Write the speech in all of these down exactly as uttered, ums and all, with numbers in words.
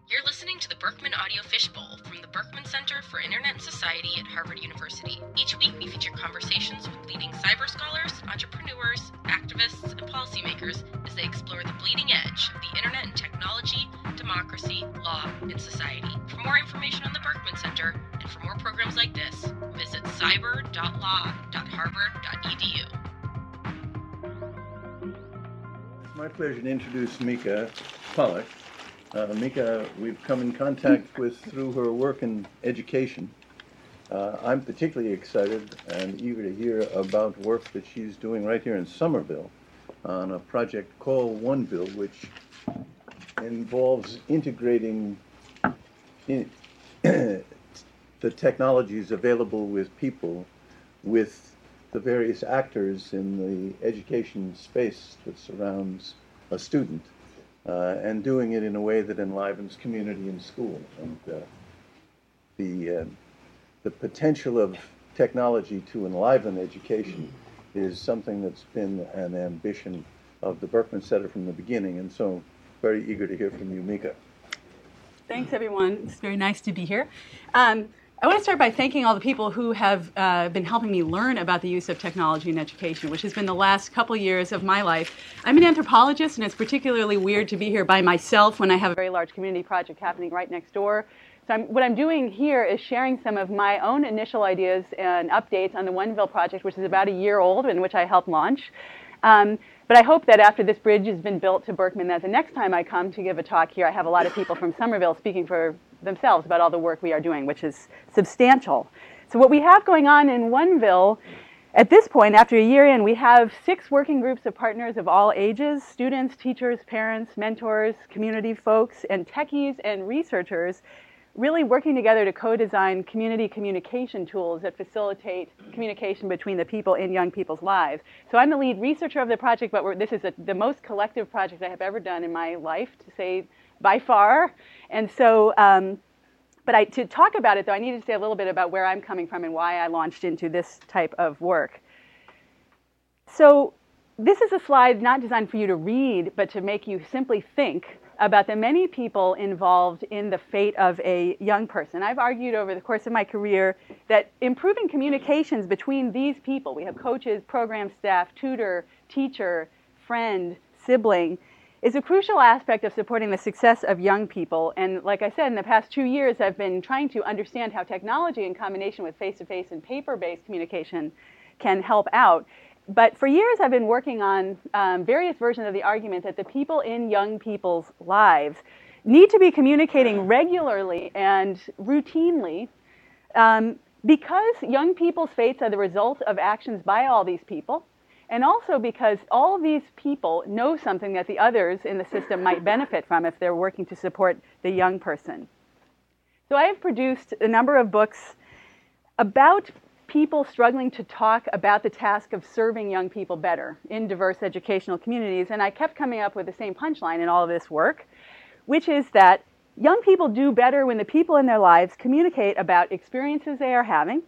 You're listening to the Berkman Audio Fishbowl from the Berkman Center for Internet and Society at Harvard University. Each week we feature conversations with leading cyber scholars, entrepreneurs, activists, and policymakers as they explore the bleeding edge of the internet and technology, democracy, law, and society. For more information on the Berkman Center and for more programs like this, visit cyber dot law dot harvard dot e d u. It's my pleasure to introduce Mika Pollack. Uh, Mika, we've come in contact with through her work in education. Uh, I'm particularly excited and eager to hear about work that she's doing right here in Somerville on a project called OneVille, which involves integrating in the technologies available with people with the various actors in the education space that surrounds a student. Uh, and doing it in a way that enlivens community and school. And uh, the, uh, the potential of technology to enliven education is something that's been an ambition of the Berkman Center from the beginning, and so very eager to hear from you, Mika. Thanks, everyone. It's very nice to be here. Um, I want to start by thanking all the people who have uh, been helping me learn about the use of technology in education, which has been the last couple years of my life. I'm an anthropologist, and it's particularly weird to be here by myself when I have a very large community project happening right next door. So I'm, what I'm doing here is sharing some of my own initial ideas and updates on the OneVille project, which is about a year old and which I helped launch. Um, but I hope that after this bridge has been built to Berkman, that the next time I come to give a talk here, I have a lot of people from Somerville speaking for themselves about all the work we are doing, which is substantial. So what we have going on in OneVille, at this point, after a year in, we have six working groups of partners of all ages: students, teachers, parents, mentors, community folks, and techies and researchers, really working together to co-design community communication tools that facilitate communication between the people in young people's lives. So I'm the lead researcher of the project, but we're, this is a, the most collective project I have ever done in my life, to say by far. And so, um, but I, to talk about it, though, I needed to say a little bit about where I'm coming from and why I launched into this type of work. So this is a slide not designed for you to read, but to make you simply think about the many people involved in the fate of a young person. I've argued over the course of my career that improving communications between these people — we have coaches, program staff, tutor, teacher, friend, sibling — is a crucial aspect of supporting the success of young people. And like I said, in the past two years, I've been trying to understand how technology in combination with face-to-face and paper-based communication can help out. But for years, I've been working on um, various versions of the argument that the people in young people's lives need to be communicating regularly and routinely um, because young people's fates are the result of actions by all these people, and also because all of these people know something that the others in the system might benefit from if they're working to support the young person. So I have produced a number of books about people struggling to talk about the task of serving young people better in diverse educational communities, and I kept coming up with the same punchline in all of this work, which is that young people do better when the people in their lives communicate about experiences they are having,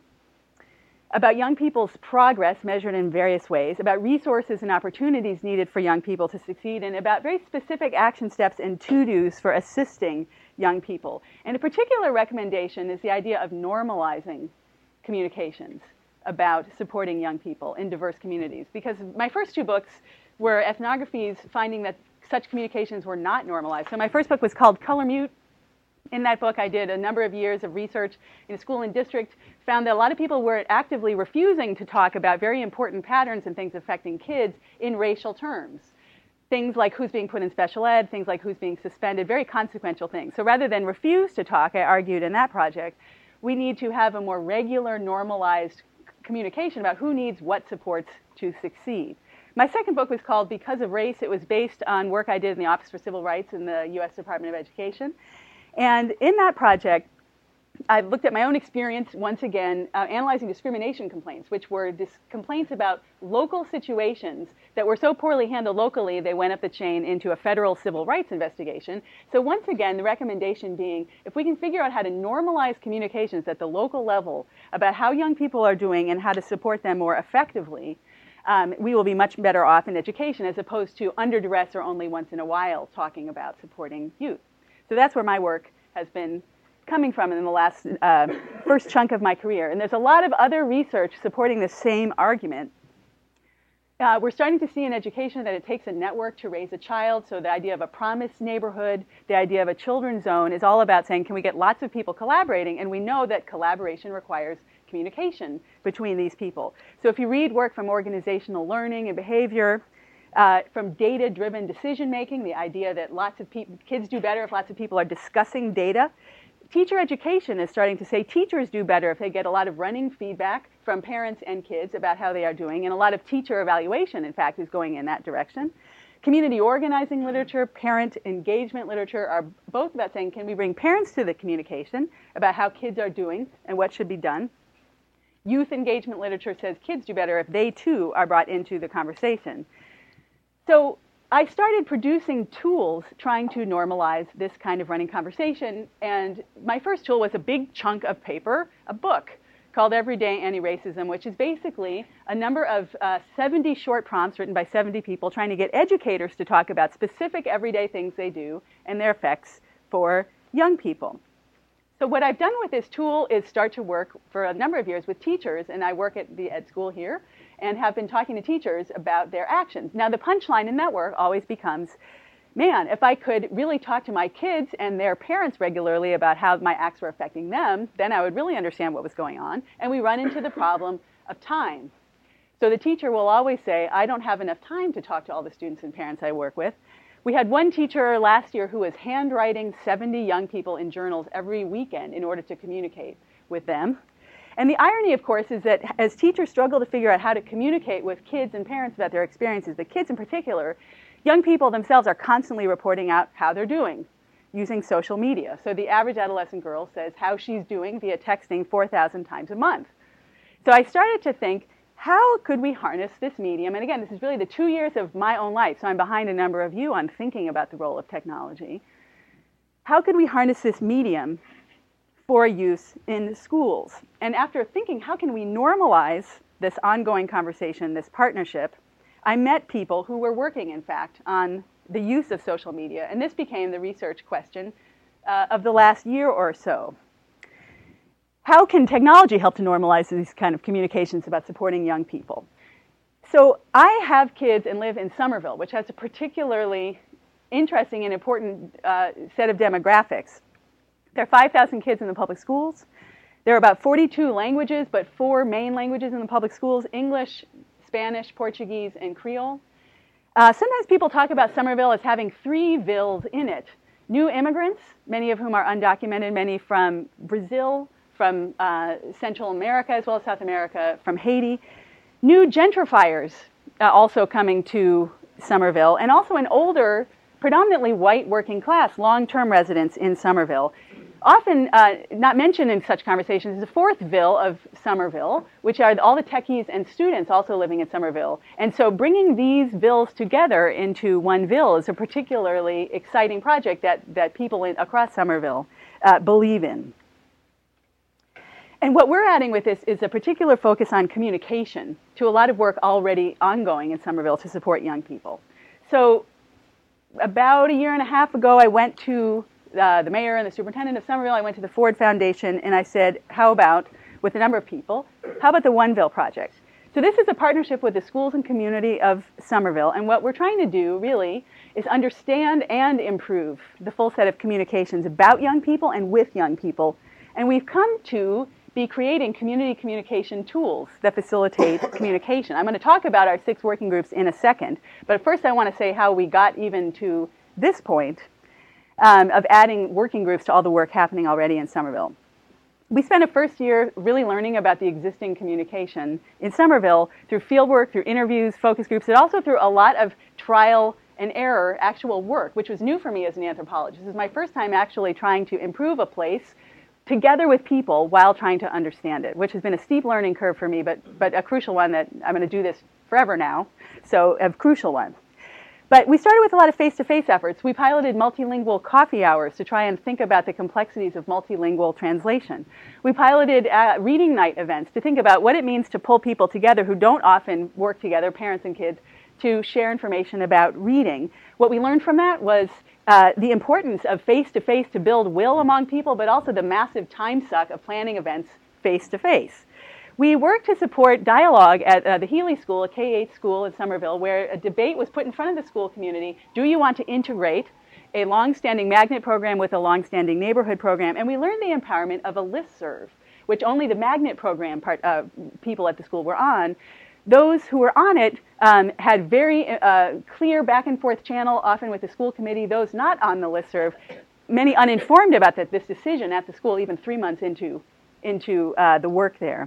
about young people's progress measured in various ways, about resources and opportunities needed for young people to succeed, and about very specific action steps and to-dos for assisting young people. And a particular recommendation is the idea of normalizing communications about supporting young people in diverse communities. Because my first two books were ethnographies finding that such communications were not normalized. So my first book was called Color Mute. In that book, I did a number of years of research in a school and district, found that a lot of people were actively refusing to talk about very important patterns and things affecting kids in racial terms. Things like who's being put in special ed, things like who's being suspended, very consequential things. So rather than refuse to talk, I argued in that project, we need to have a more regular, normalized communication about who needs what supports to succeed. My second book was called Because of Race. It was based on work I did in the Office for Civil Rights in the U S Department of Education. And in that project, I looked at my own experience, once again, uh, analyzing discrimination complaints, which were dis- complaints about local situations that were so poorly handled locally, they went up the chain into a federal civil rights investigation. So once again, the recommendation being, if we can figure out how to normalize communications at the local level about how young people are doing and how to support them more effectively, um, we will be much better off in education, as opposed to under duress or only once in a while talking about supporting youth. So that's where my work has been coming from in the last uh, first chunk of my career. And there's a lot of other research supporting the same argument. Uh, we're starting to see in education that it takes a network to raise a child. So the idea of a promised neighborhood, the idea of a children's zone is all about saying, can we get lots of people collaborating? And we know that collaboration requires communication between these people. So if you read work from organizational learning and behavior, uh, from data-driven decision-making, the idea that lots of people, kids do better if lots of people are discussing data. Teacher education is starting to say teachers do better if they get a lot of running feedback from parents and kids about how they are doing, and a lot of teacher evaluation, in fact, is going in that direction. Community organizing literature, parent engagement literature are both about saying, can we bring parents to the communication about how kids are doing and what should be done? Youth engagement literature says kids do better if they, too, are brought into the conversation. So I started producing tools trying to normalize this kind of running conversation, and my first tool was a big chunk of paper, a book called Everyday Anti-Racism, which is basically a number of uh, seventy short prompts written by seventy people trying to get educators to talk about specific everyday things they do and their effects for young people. So what I've done with this tool is start to work for a number of years with teachers, and I work at the Ed School here, and have been talking to teachers about their actions. Now, the punchline in that work always becomes, man, if I could really talk to my kids and their parents regularly about how my acts were affecting them, then I would really understand what was going on. And we run into the problem of time. So the teacher will always say, I don't have enough time to talk to all the students and parents I work with. We had one teacher last year who was handwriting seventy young people in journals every weekend in order to communicate with them. And the irony, of course, is that as teachers struggle to figure out how to communicate with kids and parents about their experiences, the kids in particular, young people themselves are constantly reporting out how they're doing using social media. So the average adolescent girl says how she's doing via texting four thousand times a month. So I started to think, how could we harness this medium? And again, this is really the two years of my own life, so I'm behind a number of you on thinking about the role of technology. How could we harness this medium for use in schools? And after thinking, how can we normalize this ongoing conversation, this partnership, I met people who were working, in fact, on the use of social media. And this became the research question uh, of the last year or so. How can technology help to normalize these kind of communications about supporting young people? So I have kids and live in Somerville, which has a particularly interesting and important uh, set of demographics. There are five thousand kids in the public schools. There are about forty-two languages, but four main languages in the public schools: English, Spanish, Portuguese, and Creole. Uh, sometimes people talk about Somerville as having three villes in it. New immigrants, many of whom are undocumented, many from Brazil, from uh, Central America, as well as South America, from Haiti. New gentrifiers uh, also coming to Somerville, and also an older, predominantly white working class, long-term residents in Somerville. Often uh, not mentioned in such conversations is the fourth ville of Somerville, which are all the techies and students also living in Somerville. And so bringing these villes together into one ville is a particularly exciting project that, that people in, across Somerville uh, believe in. And what we're adding with this is a particular focus on communication to a lot of work already ongoing in Somerville to support young people. So about a year and a half ago, I went to uh, the mayor and the superintendent of Somerville. I went to the Ford Foundation, and I said, how about, with a number of people, how about the One Ville Project? So this is a partnership with the schools and community of Somerville, and what we're trying to do, really, is understand and improve the full set of communications about young people and with young people. And we've come to be creating community communication tools that facilitate communication. I'm going to talk about our six working groups in a second, but first I want to say how we got even to this point um, of adding working groups to all the work happening already in Somerville. We spent a first year really learning about the existing communication in Somerville through fieldwork, through interviews, focus groups, and also through a lot of trial and error, actual work, which was new for me as an anthropologist. This is my first time actually trying to improve a place together with people while trying to understand it, which has been a steep learning curve for me, but, but a crucial one that I'm going to do this forever now, so a crucial one. But we started with a lot of face-to-face efforts. We piloted multilingual coffee hours to try and think about the complexities of multilingual translation. We piloted uh, reading night events to think about what it means to pull people together who don't often work together, parents and kids, to share information about reading. What we learned from that was uh, the importance of face-to-face to build will among people, but also the massive time suck of planning events face-to-face. We worked to support dialogue at uh, the Healy School, a K eight school in Somerville, where a debate was put in front of the school community. Do you want to integrate a long-standing magnet program with a long-standing neighborhood program? And we learned the empowerment of a listserv, which only the magnet program part, uh, people at the school were on. Those who were on it um, had very uh, clear back and forth channel, often with the school committee. Those not on the listserv, many uninformed about that, this decision at the school, even three months into, into uh, the work there.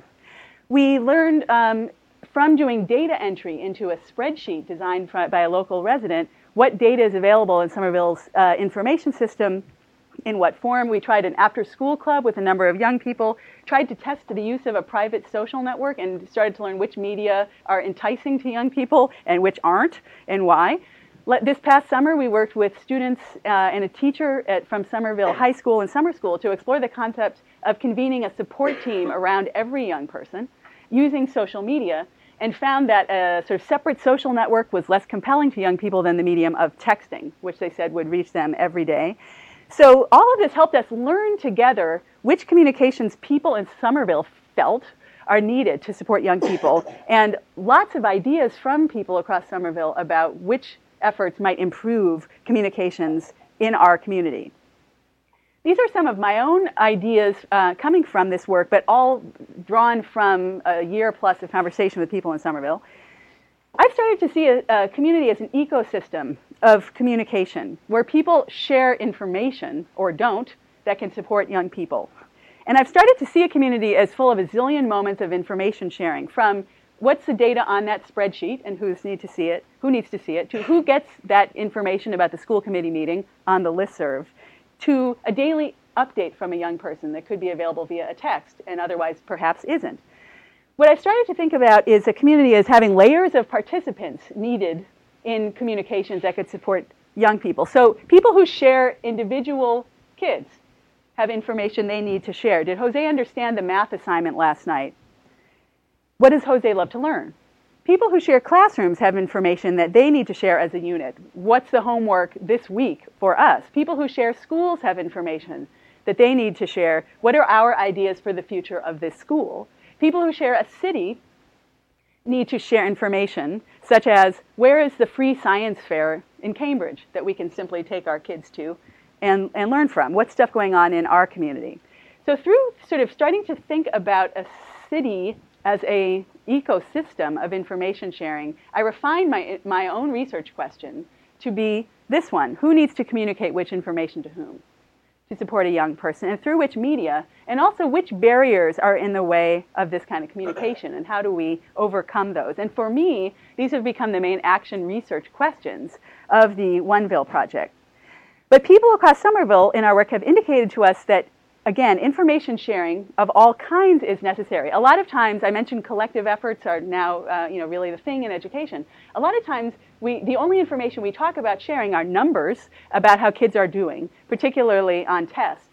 We learned um, from doing data entry into a spreadsheet designed by a local resident what data is available in Somerville's uh, information system, in what form. We tried an after-school club with a number of young people, tried to test the use of a private social network, and started to learn which media are enticing to young people and which aren't, and why. This past summer, we worked with students uh, and a teacher at, from Somerville High School and Summer School to explore the concept of convening a support team around every young person using social media, and found that a sort of separate social network was less compelling to young people than the medium of texting, which they said would reach them every day. So all of this helped us learn together which communications people in Somerville felt are needed to support young people, and lots of ideas from people across Somerville about which efforts might improve communications in our community. These are some of my own ideas uh, coming from this work, but all drawn from a year plus of conversation with people in Somerville. I've started to see a, a community as an ecosystem of communication where people share information, or don't, that can support young people. And I've started to see a community as full of a zillion moments of information sharing, from what's the data on that spreadsheet and who's need to see it, who needs to see it, to who gets that information about the school committee meeting on the listserv, to a daily update from a young person that could be available via a text and otherwise perhaps isn't. What I've started to think about is a community as having layers of participants needed in communications that could support young people. So people who share individual kids have information they need to share. Did Jose understand the math assignment last night? What does Jose love to learn? People who share classrooms have information that they need to share as a unit. What's the homework this week for us? People who share schools have information that they need to share. What are our ideas for the future of this school? People who share a city need to share information, such as where is the free science fair in Cambridge that we can simply take our kids to and, and learn from? What's stuff going on in our community? So through sort of starting to think about a city as a ecosystem of information sharing, I refined my, my own research question to be this one: who needs to communicate which information to whom to support a young person, and through which media, and also which barriers are in the way of this kind of communication, and how do we overcome those? And for me, these have become the main action research questions of the Oneville project. But people across Somerville in our work have indicated to us that, again, information sharing of all kinds is necessary. A lot of times, I mentioned collective efforts are now uh, you know, really the thing in education. A lot of times, we, the only information we talk about sharing are numbers about how kids are doing, particularly on tests.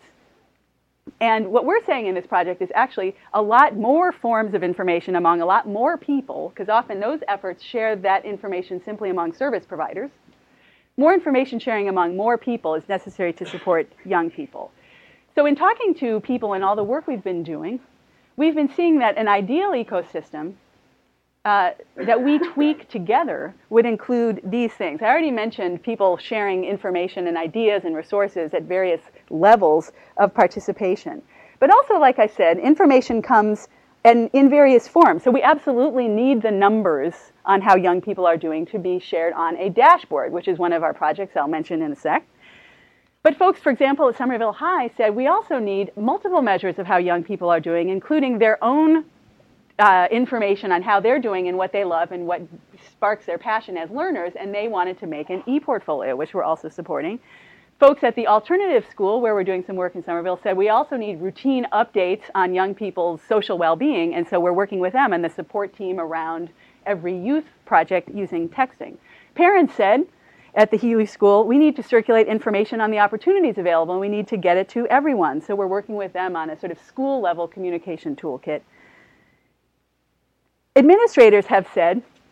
And what we're saying in this project is actually a lot more forms of information among a lot more people, because often those efforts share that information simply among service providers. More information sharing among more people is necessary to support young people. So in talking to people and all the work we've been doing, we've been seeing that an ideal ecosystem uh, that we tweak together would include these things. I already mentioned people sharing information and ideas and resources at various levels of participation. But also, like I said, information comes in, in various forms. So we absolutely need the numbers on how young people are doing to be shared on a dashboard, which is one of our projects I'll mention in a sec. But folks, for example, at Somerville High said we also need multiple measures of how young people are doing, including their own uh, information on how they're doing and what they love and what sparks their passion as learners, and they wanted to make an e-portfolio, which we're also supporting. Folks at the alternative school, where we're doing some work in Somerville, said we also need routine updates on young people's social well-being, and so we're working with them and the support team around every youth project using texting. Parents said, at the Healy School, we need to circulate information on the opportunities available, and we need to get it to everyone. So we're working with them on a sort of school-level communication toolkit. Administrators have said,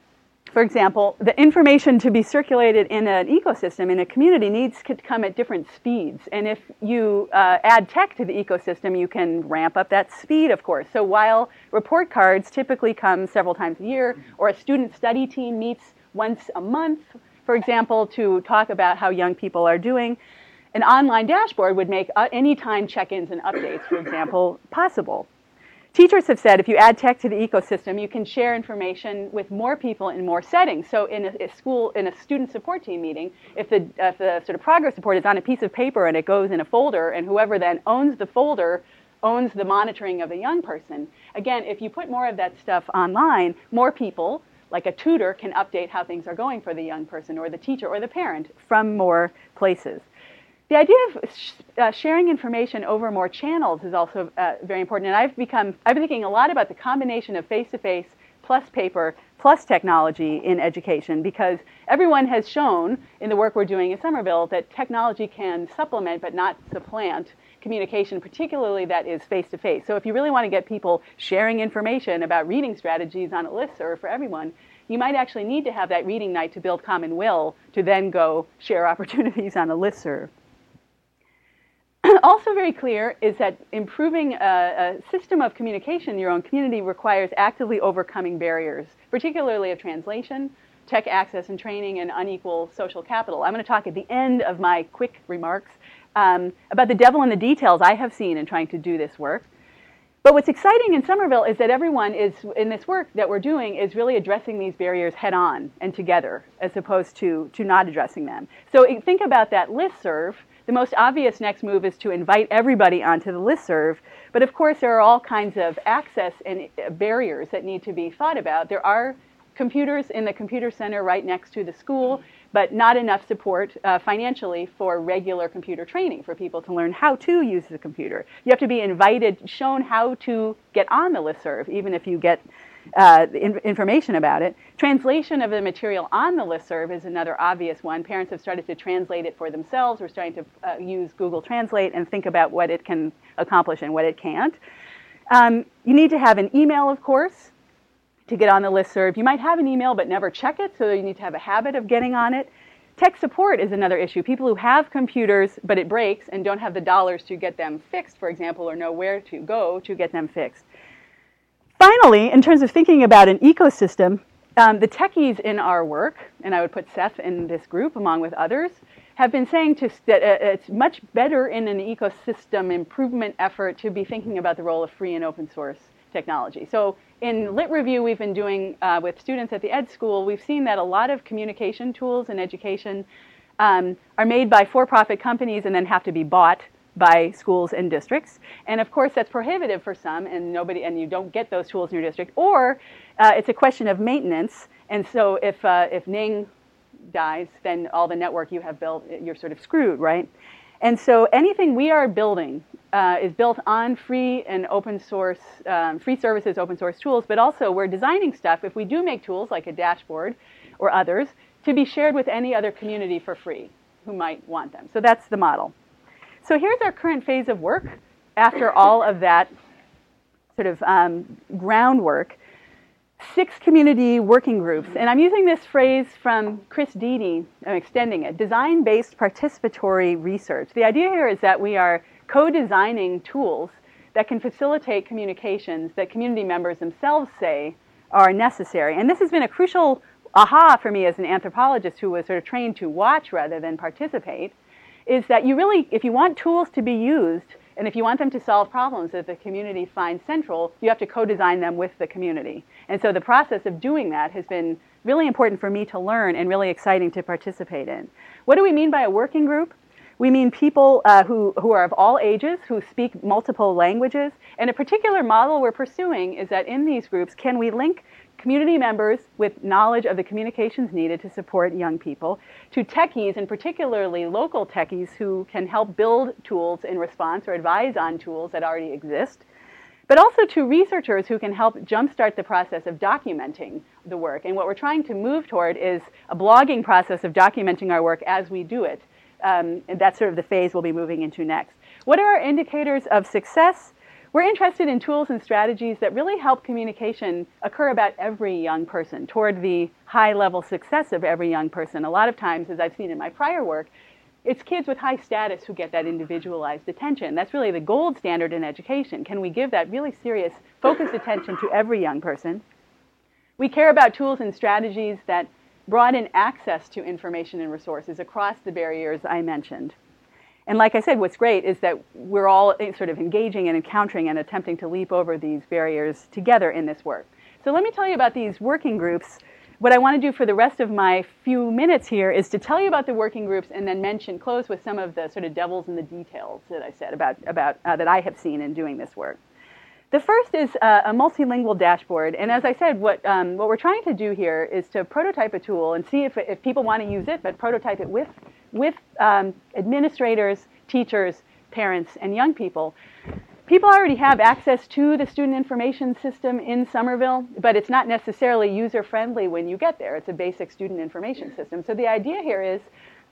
for example, the information to be circulated in an ecosystem, in a community, needs to come at different speeds. And if you uh, add tech to the ecosystem, you can ramp up that speed, of course. So while report cards typically come several times a year, or a student study team meets once a month, for example, to talk about how young people are doing, an online dashboard would make uh, anytime check-ins and updates, for example, possible. Teachers have said if you add tech to the ecosystem, you can share information with more people in more settings. So in a, a school, in a student support team meeting, if the, if the sort of progress report is on a piece of paper and it goes in a folder, and whoever then owns the folder owns the monitoring of the young person, again, if you put more of that stuff online, more people, like a tutor, can update how things are going for the young person or the teacher or the parent from more places. The idea of sh uh, sharing information over more channels is also uh, very important, and I've become, I've been thinking a lot about the combination of face-to-face plus paper plus technology in education, because everyone has shown in the work we're doing in Somerville that technology can supplement but not supplant communication, particularly that is face-to-face. So if you really want to get people sharing information about reading strategies on a listserv for everyone, you might actually need to have that reading night to build common will to then go share opportunities on a listserv. Also very clear is that improving a, a system of communication in your own community requires actively overcoming barriers, particularly of translation, tech access and training, and unequal social capital. I'm going to talk at the end of my quick remarks um, about the devil in the details I have seen in trying to do this work. But what's exciting in Somerville is that everyone is, in this work that we're doing, is really addressing these barriers head on and together, as opposed to, to not addressing them. So think about that listserv. The most obvious next move is to invite everybody onto the listserv, but of course there are all kinds of access and barriers that need to be thought about. There are computers in the computer center right next to the school, but not enough support uh, financially for regular computer training for people to learn how to use the computer. You have to be invited, shown how to get on the listserv, even if you get uh, in information about it. Translation of the material on the listserv is another obvious one. Parents have started to translate it for themselves. We're starting to uh, use Google Translate and think about what it can accomplish and what it can't. Um, you need to have an email, of course, to get on the listserv. You might have an email but never check it, so you need to have a habit of getting on it. Tech support is another issue. People who have computers but it breaks and don't have the dollars to get them fixed, for example, or know where to go to get them fixed. Finally, in terms of thinking about an ecosystem, um, the techies in our work, and I would put Seth in this group along with others, have been saying to, that uh, it's much better in an ecosystem improvement effort to be thinking about the role of free and open source technology. So in Lit Review we've been doing uh, with students at the Ed School, we've seen that a lot of communication tools in education um, are made by for-profit companies and then have to be bought by schools and districts. And of course that's prohibitive for some, and nobody, and you don't get those tools in your district. Or uh, it's a question of maintenance, and so if, uh, if Ning dies, then all the network you have built, you're sort of screwed, right? And so anything we are building uh, is built on free and open source, um, free services, open source tools, but also we're designing stuff, if we do make tools like a dashboard or others, to be shared with any other community for free who might want them. So that's the model. So here's our current phase of work after all of that sort of um, groundwork. Six community working groups, and I'm using this phrase from Chris Deedy, I'm extending it, design-based participatory research. The idea here is that we are co-designing tools that can facilitate communications that community members themselves say are necessary. And this has been a crucial aha for me as an anthropologist who was sort of trained to watch rather than participate, is that you really, if you want tools to be used, and if you want them to solve problems that the community finds central, you have to co-design them with the community. And so the process of doing that has been really important for me to learn and really exciting to participate in. What do we mean by a working group? We mean people uh, who, who are of all ages, who speak multiple languages. And a particular model we're pursuing is that in these groups, can we link community members with knowledge of the communications needed to support young people, to techies, and particularly local techies who can help build tools in response or advise on tools that already exist, but also to researchers who can help jumpstart the process of documenting the work. And what we're trying to move toward is a blogging process of documenting our work as we do it. Um, and that's sort of the phase we'll be moving into next. What are our indicators of success? we're interested in tools and strategies that really help communication occur about every young person, toward the high-level success of every young person. A lot of times, as I've seen in my prior work, it's kids with high status who get that individualized attention. That's really the gold standard in education. Can we give that really serious, focused attention to every young person? We care about tools and strategies that broaden access to information and resources across the barriers I mentioned. And like I said, what's great is that we're all sort of engaging and encountering and attempting to leap over these barriers together in this work. So let me tell you about these working groups. What I want to do for the rest of my few minutes here is to tell you about the working groups and then mention, close with some of the sort of devils in the details that I said about, about uh, that I have seen in doing this work. The first is uh, a multilingual dashboard, and as I said, what, um, what we're trying to do here is to prototype a tool and see if, if people want to use it, but prototype it with, with um, administrators, teachers, parents, and young people. People already have access to the student information system in Somerville, but it's not necessarily user-friendly when you get there. It's a basic student information system. So the idea here is,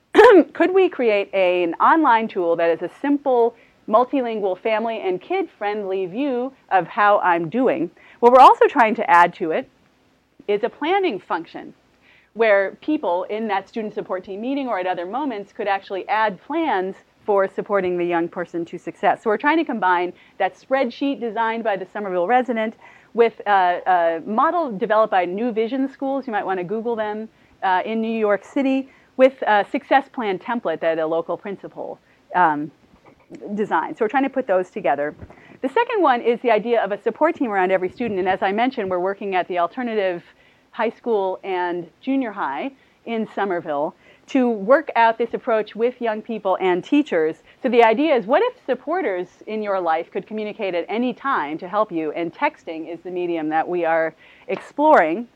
could we create a, an online tool that is a simple, multilingual, family and kid-friendly view of how I'm doing? What we're also trying to add to it is a planning function where people in that student support team meeting or at other moments could actually add plans for supporting the young person to success. So we're trying to combine that spreadsheet designed by the Somerville resident with uh, a model developed by New Vision Schools, you might want to Google them, uh, in New York City, with a success plan template that a local principal um, designed. So we're trying to put those together. The second one is the idea of a support team around every student, and as I mentioned, we're working at the alternative high school and junior high in Somerville to work out this approach with young people and teachers. So the idea is, what if supporters in your life could communicate at any time to help you? And texting is the medium that we are exploring.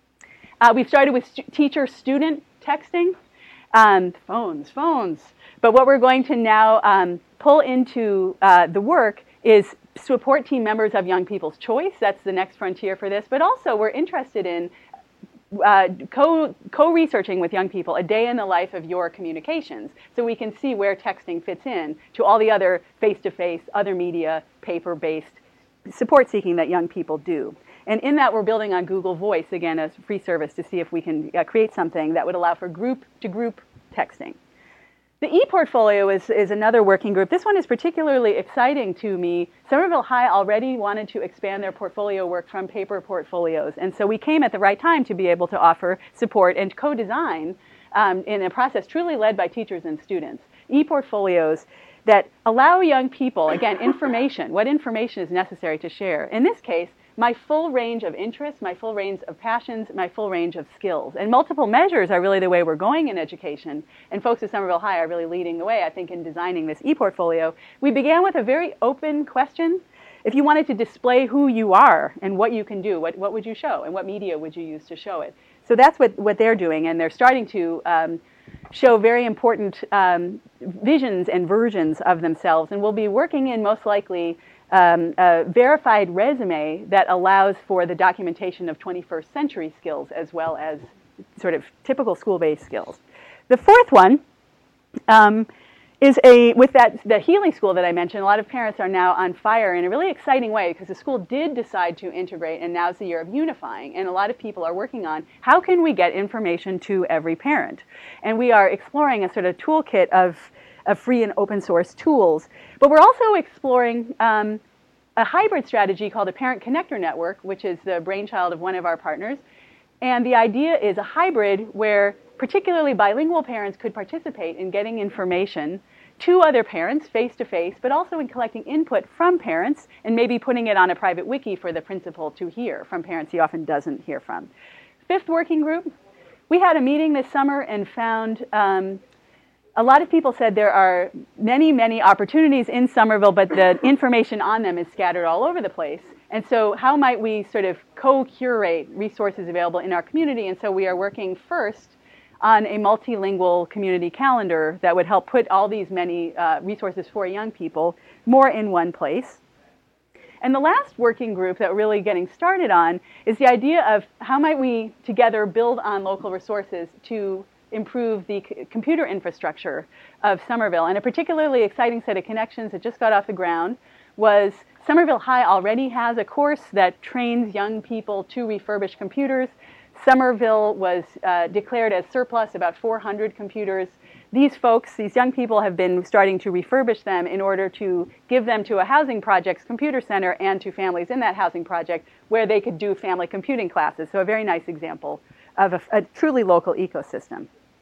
Uh, we've started with stu- teacher-student texting. Um, phones, phones. But what we're going to now um, pull into uh, the work is support team members of Young People's Choice. That's the next frontier for this. But also we're interested in Uh, co, co-researching with young people a day in the life of your communications, so we can see where texting fits in to all the other face-to-face, other media, paper-based support seeking that young people do. And in that, we're building on Google Voice, again, as a free service, to see if we can uh, create something that would allow for group-to-group texting. The e-portfolio is, is another working group. This one is particularly exciting to me. Somerville High already wanted to expand their portfolio work from paper portfolios, and so we came at the right time to be able to offer support and co-design um, in a process truly led by teachers and students. E-portfolios that allow young people, again, information, what information is necessary to share. In this case, my full range of interests, my full range of passions, my full range of skills. And multiple measures are really the way we're going in education. And folks at Somerville High are really leading the way, I think, in designing this e-portfolio. We began with a very open question. If you wanted to display who you are and what you can do, what, what would you show? And what media would you use to show it? So that's what, what they're doing. And they're starting to um, show very important um, visions and versions of themselves. And we'll be working in, most likely, Um, a verified resume that allows for the documentation of twenty-first century skills as well as sort of typical school-based skills. The fourth one um, is a, with that, the Healy School that I mentioned, a lot of parents are now on fire in a really exciting way because the school did decide to integrate, and now's the year of unifying, and a lot of people are working on how can we get information to every parent. And we are exploring a sort of toolkit of of free and open source tools. But we're also exploring um, a hybrid strategy called the Parent Connector Network, which is the brainchild of one of our partners. And the idea is a hybrid where particularly bilingual parents could participate in getting information to other parents face-to-face, but also in collecting input from parents and maybe putting it on a private wiki for the principal to hear from parents he often doesn't hear from. Fifth working group, we had a meeting this summer and found um, a lot of people said there are many, many opportunities in Somerville, but the information on them is scattered all over the place. And so how might we sort of co-curate resources available in our community? And so we are working first on a multilingual community calendar that would help put all these many uh, resources for young people more in one place. And the last working group that we're really getting started on is the idea of how might we together build on local resources to improve the c- computer infrastructure of Somerville. And a particularly exciting set of connections that just got off the ground was Somerville High already has a course that trains young people to refurbish computers. Somerville was uh, declared as surplus, about four hundred computers. These folks, these young people, have been starting to refurbish them in order to give them to a housing project's computer center and to families in that housing project where they could do family computing classes. So a very nice example of a, a truly local ecosystem.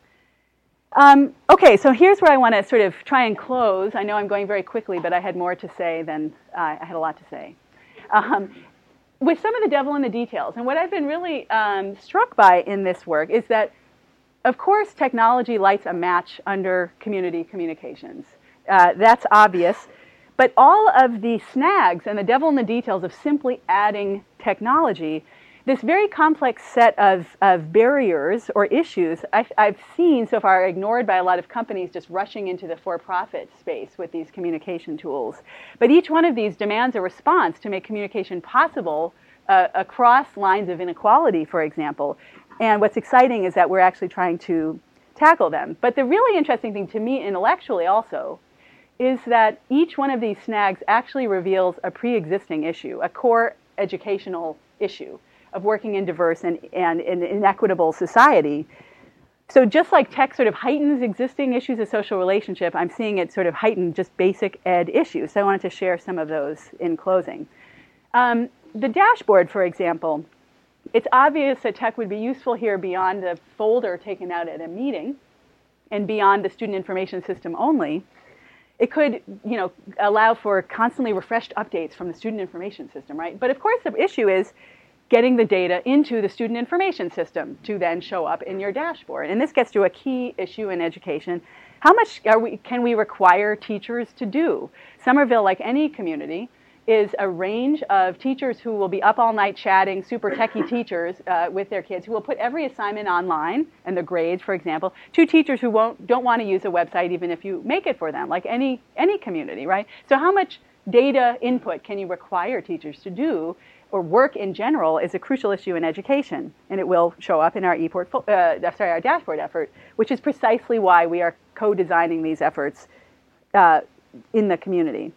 Um, okay, so here's where I want to sort of try and close. I know I'm going very quickly, but I had more to say than uh, I had a lot to say. Um, with some of the devil in the details, and what I've been really um, struck by in this work is that, of course, technology lights a match under community communications. Uh, that's obvious. But all of the snags and the devil in the details of simply adding technology, this very complex set of, of barriers or issues I've, I've seen so far ignored by a lot of companies just rushing into the for-profit space with these communication tools. But each one of these demands a response to make communication possible uh, across lines of inequality, for example. And what's exciting is that we're actually trying to tackle them. But the really interesting thing to me intellectually also is that each one of these snags actually reveals a pre-existing issue, a core educational issue of working in diverse and, and, and inequitable society. So just like tech sort of heightens existing issues of social relationship, I'm seeing it sort of heighten just basic ed issues. So I wanted to share some of those in closing. Um, the dashboard, for example, it's obvious that tech would be useful here beyond the folder taken out at a meeting and beyond the student information system only. It could, you know, allow for constantly refreshed updates from the student information system, right? But of course, the issue is getting the data into the student information system to then show up in your dashboard. And this gets to a key issue in education. How much are we, can we require teachers to do? Somerville, like any community, is a range of teachers who will be up all night chatting, super techie teachers uh, with their kids, who will put every assignment online, and the grades, for example, to teachers who won't, don't want to use a website even if you make it for them, like any, any community, right? So how much data input can you require teachers to do, or work in general, is a crucial issue in education, and it will show up in our e-portfolio, uh, sorry, our dashboard effort, which is precisely why we are co-designing these efforts uh, in the community.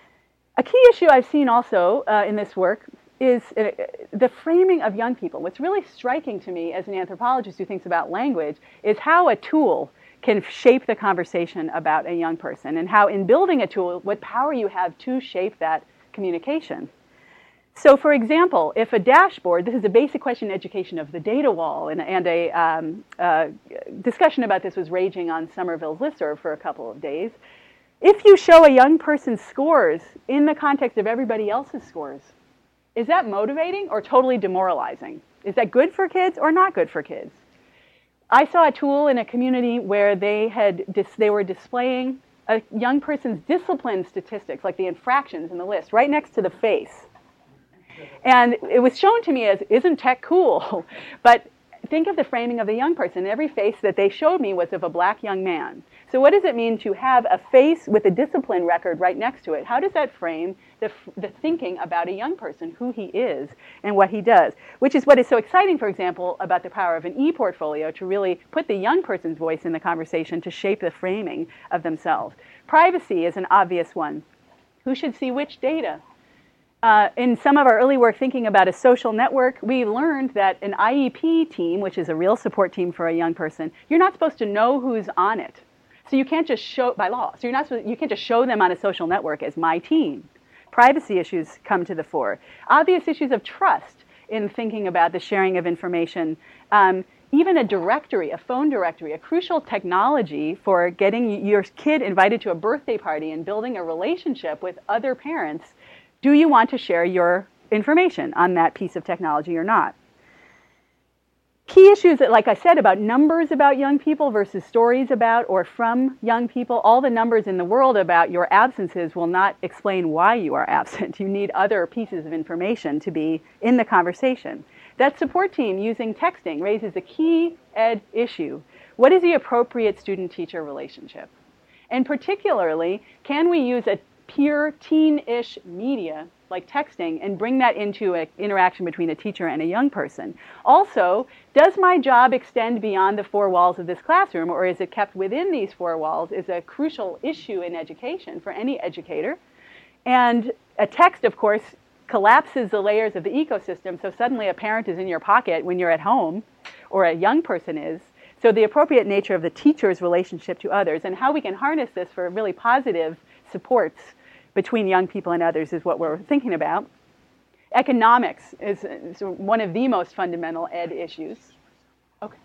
A key issue I've seen also uh, in this work is uh, the framing of young people. What's really striking to me as an anthropologist who thinks about language is how a tool can shape the conversation about a young person, and how in building a tool, what power you have to shape that communication. So for example, if a dashboard, this is a basic question in education of the data wall, and, and a um, uh, discussion about this was raging on Somerville's listserv for a couple of days. If you show a young person's scores in the context of everybody else's scores, is that motivating or totally demoralizing? Is that good for kids or not good for kids? I saw a tool in a community where they, had dis they were displaying a young person's discipline statistics, like the infractions in the list, right next to the face. And it was shown to me as, isn't tech cool? But think of the framing of the young person. Every face that they showed me was of a black young man. So what does it mean to have a face with a discipline record right next to it? How does that frame the, the thinking about a young person, who he is and what he does? Which is what is so exciting, for example, about the power of an e-portfolio, to really put the young person's voice in the conversation to shape the framing of themselves. Privacy is an obvious one. Who should see which data? Uh, in some of our early work thinking about a social network, we learned that an I E P team, which is a real support team for a young person, you're not supposed to know who's on it. So you can't just show, by law, so you're not supposed, you can't just show them on a social network as my team. Privacy issues come to the fore. Obvious issues of trust in thinking about the sharing of information. Um, even a directory, a phone directory, a crucial technology for getting your kid invited to a birthday party and building a relationship with other parents. Do you want to share your information on that piece of technology or not? Key issues that, like I said, about numbers about young people versus stories about or from young people. All the numbers in the world about your absences will not explain why you are absent. You need other pieces of information to be in the conversation. That support team using texting raises a key ed issue. What is the appropriate student-teacher relationship? And particularly, can we use a peer teen-ish media like texting and bring that into an interaction between a teacher and a young person? Also, does my job extend beyond the four walls of this classroom, or is it kept within these four walls? Is a crucial issue in education for any educator. And A text, of course, collapses the layers of the ecosystem, so suddenly a parent is in your pocket when you're at home, or a young person is. So the appropriate nature of the teacher's relationship to others and how we can harness this for really positive supports between young people and others is what we're thinking about. Economics is, is one of the most fundamental ed issues. Okay,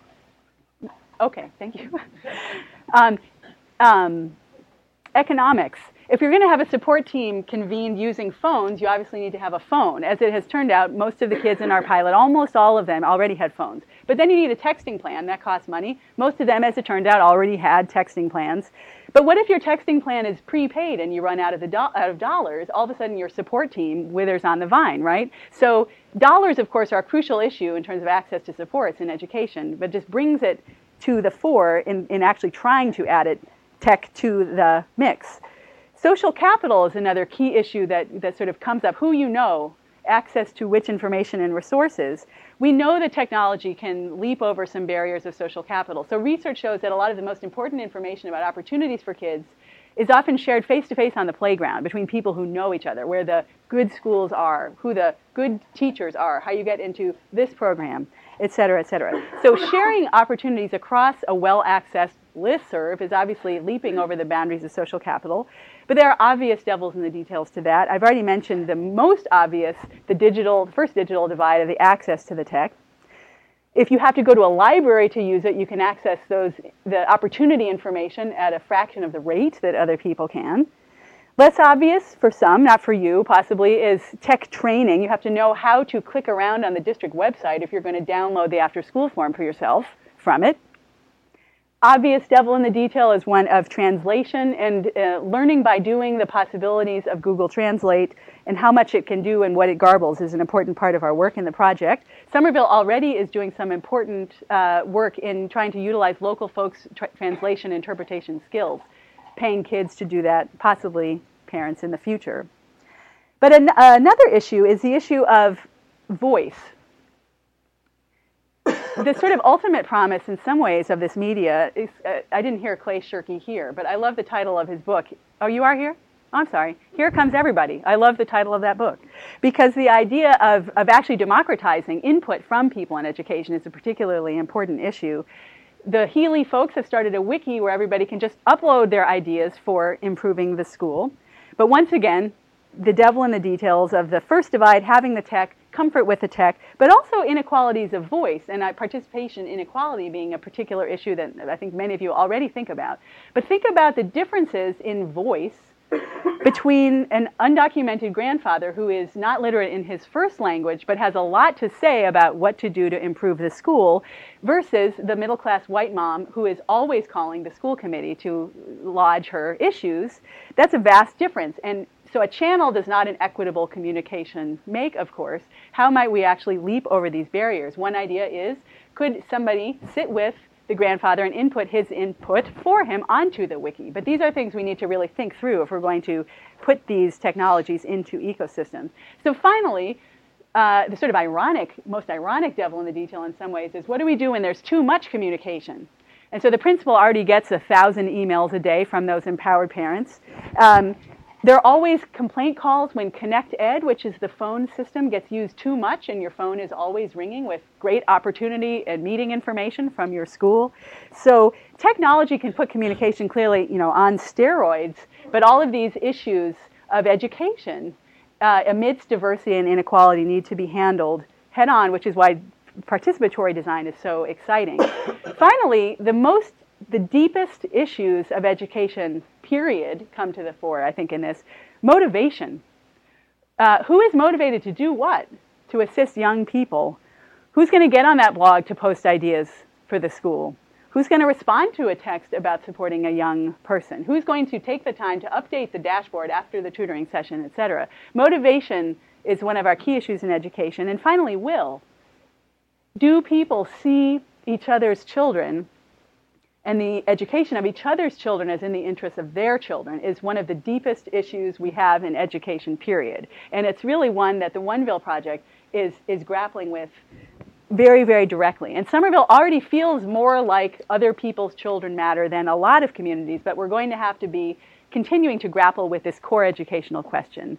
okay, thank you. um, um, economics. If you're going to have a support team convened using phones, you obviously need to have a phone. As it has turned out, most of the kids in our pilot, almost all of them, already had phones. But then you need a texting plan. That costs money. Most of them, as it turned out, already had texting plans. But what if your texting plan is prepaid and you run out of, the do- out of dollars? All of a sudden, your support team withers on the vine, right? So dollars, of course, are a crucial issue in terms of access to supports in education, but just brings it to the fore in, in actually trying to add it, tech to the mix. Social capital is another key issue that, that sort of comes up. Who you know, access to which information and resources. We know that technology can leap over some barriers of social capital. So research shows that a lot of the most important information about opportunities for kids is often shared face-to-face on the playground between people who know each other, where the good schools are, who the good teachers are, how you get into this program, et cetera, et cetera. So sharing opportunities across a well-accessed listserv is obviously leaping over the boundaries of social capital. But there are obvious devils in the details to that. I've already mentioned the most obvious, the digital, the first digital divide of the access to the tech. If you have to go to a library to use it, you can access those, the opportunity information at a fraction of the rate that other people can. Less obvious for some, not for you possibly, is tech training. You have to know how to click around on the district website if you're going to download the after-school form for yourself from it. Obvious devil in the detail is one of translation and uh, learning by doing. The possibilities of Google Translate and how much it can do and what it garbles is an important part of our work in the project. Somerville already is doing some important uh, work in trying to utilize local folks' tra- translation interpretation skills, paying kids to do that, possibly parents in the future. But an- another issue is the issue of voice. The sort of ultimate promise in some ways of this media is, uh, I didn't hear Clay Shirky here, but I love the title of his book. Oh, you are here? Oh, I'm sorry. Here Comes Everybody. I love the title of that book because the idea of, of actually democratizing input from people in education is a particularly important issue. The Healy folks have started a wiki where everybody can just upload their ideas for improving the school. But once again, the devil in the details of the first divide, having the tech, comfort with the tech, but also inequalities of voice and uh, participation inequality being a particular issue that I think many of you already think about. But think about the differences in voice between an undocumented grandfather who is not literate in his first language but has a lot to say about what to do to improve the school versus the middle-class white mom who is always calling the school committee to lodge her issues. That's a vast difference. And so a channel does not an equitable communication make, of course. How might we actually leap over these barriers? One idea is, could somebody sit with the grandfather and input his input for him onto the wiki? But these are things we need to really think through if we're going to put these technologies into ecosystems. So finally, uh, the sort of ironic, most ironic devil in the detail in some ways is, what do we do when there's too much communication? And so the principal already gets a thousand emails a day from those empowered parents. Um, There are always complaint calls when Connect Ed, which is the phone system, gets used too much and your phone is always ringing with great opportunity and meeting information from your school. So technology can put communication clearly, you know, on steroids, but all of these issues of education uh, amidst diversity and inequality need to be handled head on, which is why participatory design is so exciting. Finally, the most The deepest issues of education, period, come to the fore, I think, in this. Motivation. Uh, who is motivated to do what? To assist young people. Who's going to get on that blog to post ideas for the school? Who's going to respond to a text about supporting a young person? Who's going to take the time to update the dashboard after the tutoring session, et cetera? Motivation is one of our key issues in education. And finally, will. Do people see each other's children? And the education of each other's children as in the interests of their children is one of the deepest issues we have in education, period. And it's really one that the Oneville Project is, is grappling with very, very directly. And Somerville already feels more like other people's children matter than a lot of communities, but we're going to have to be continuing to grapple with this core educational question.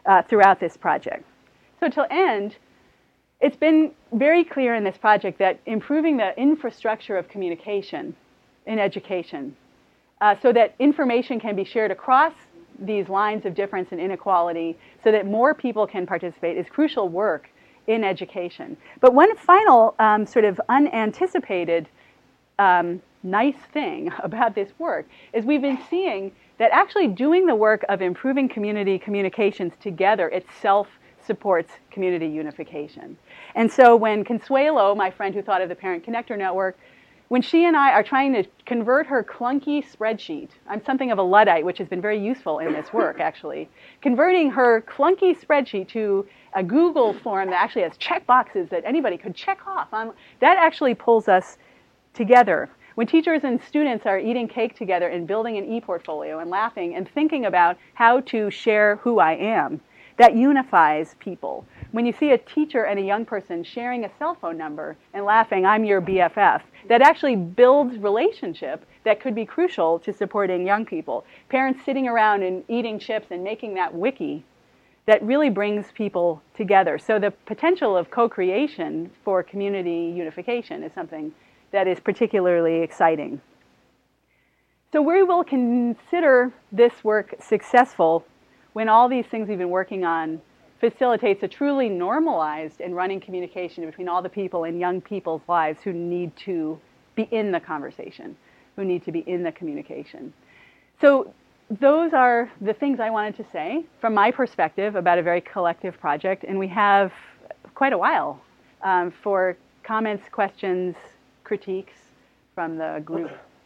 uh, throughout this project. So to end, it's been very clear in this project that improving the infrastructure of communication in education uh, so that information can be shared across these lines of difference and inequality so that more people can participate is crucial work in education. But one final um, sort of unanticipated um, nice thing about this work is we've been seeing that actually doing the work of improving community communications together itself supports community unification. And so when Consuelo, my friend who thought of the Parent Connector Network, when she and I are trying to convert her clunky spreadsheet, I'm something of a Luddite, which has been very useful in this work, actually, converting her clunky spreadsheet to a Google form that actually has check boxes that anybody could check off, um, that actually pulls us together. When teachers and students are eating cake together and building an e-portfolio and laughing and thinking about how to share who I am, that unifies people. When you see a teacher and a young person sharing a cell phone number and laughing, I'm your B F F, that actually builds relationship that could be crucial to supporting young people. Parents sitting around and eating chips and making that wiki that really brings people together. So the potential of co-creation for community unification is something that is particularly exciting. So we will consider this work successful when all these things we've been working on facilitates a truly normalized and running communication between all the people in young people's lives who need to be in the conversation, who need to be in the communication. So those are the things I wanted to say from my perspective about a very collective project, and we have quite a while um, for comments, questions, critiques from the group.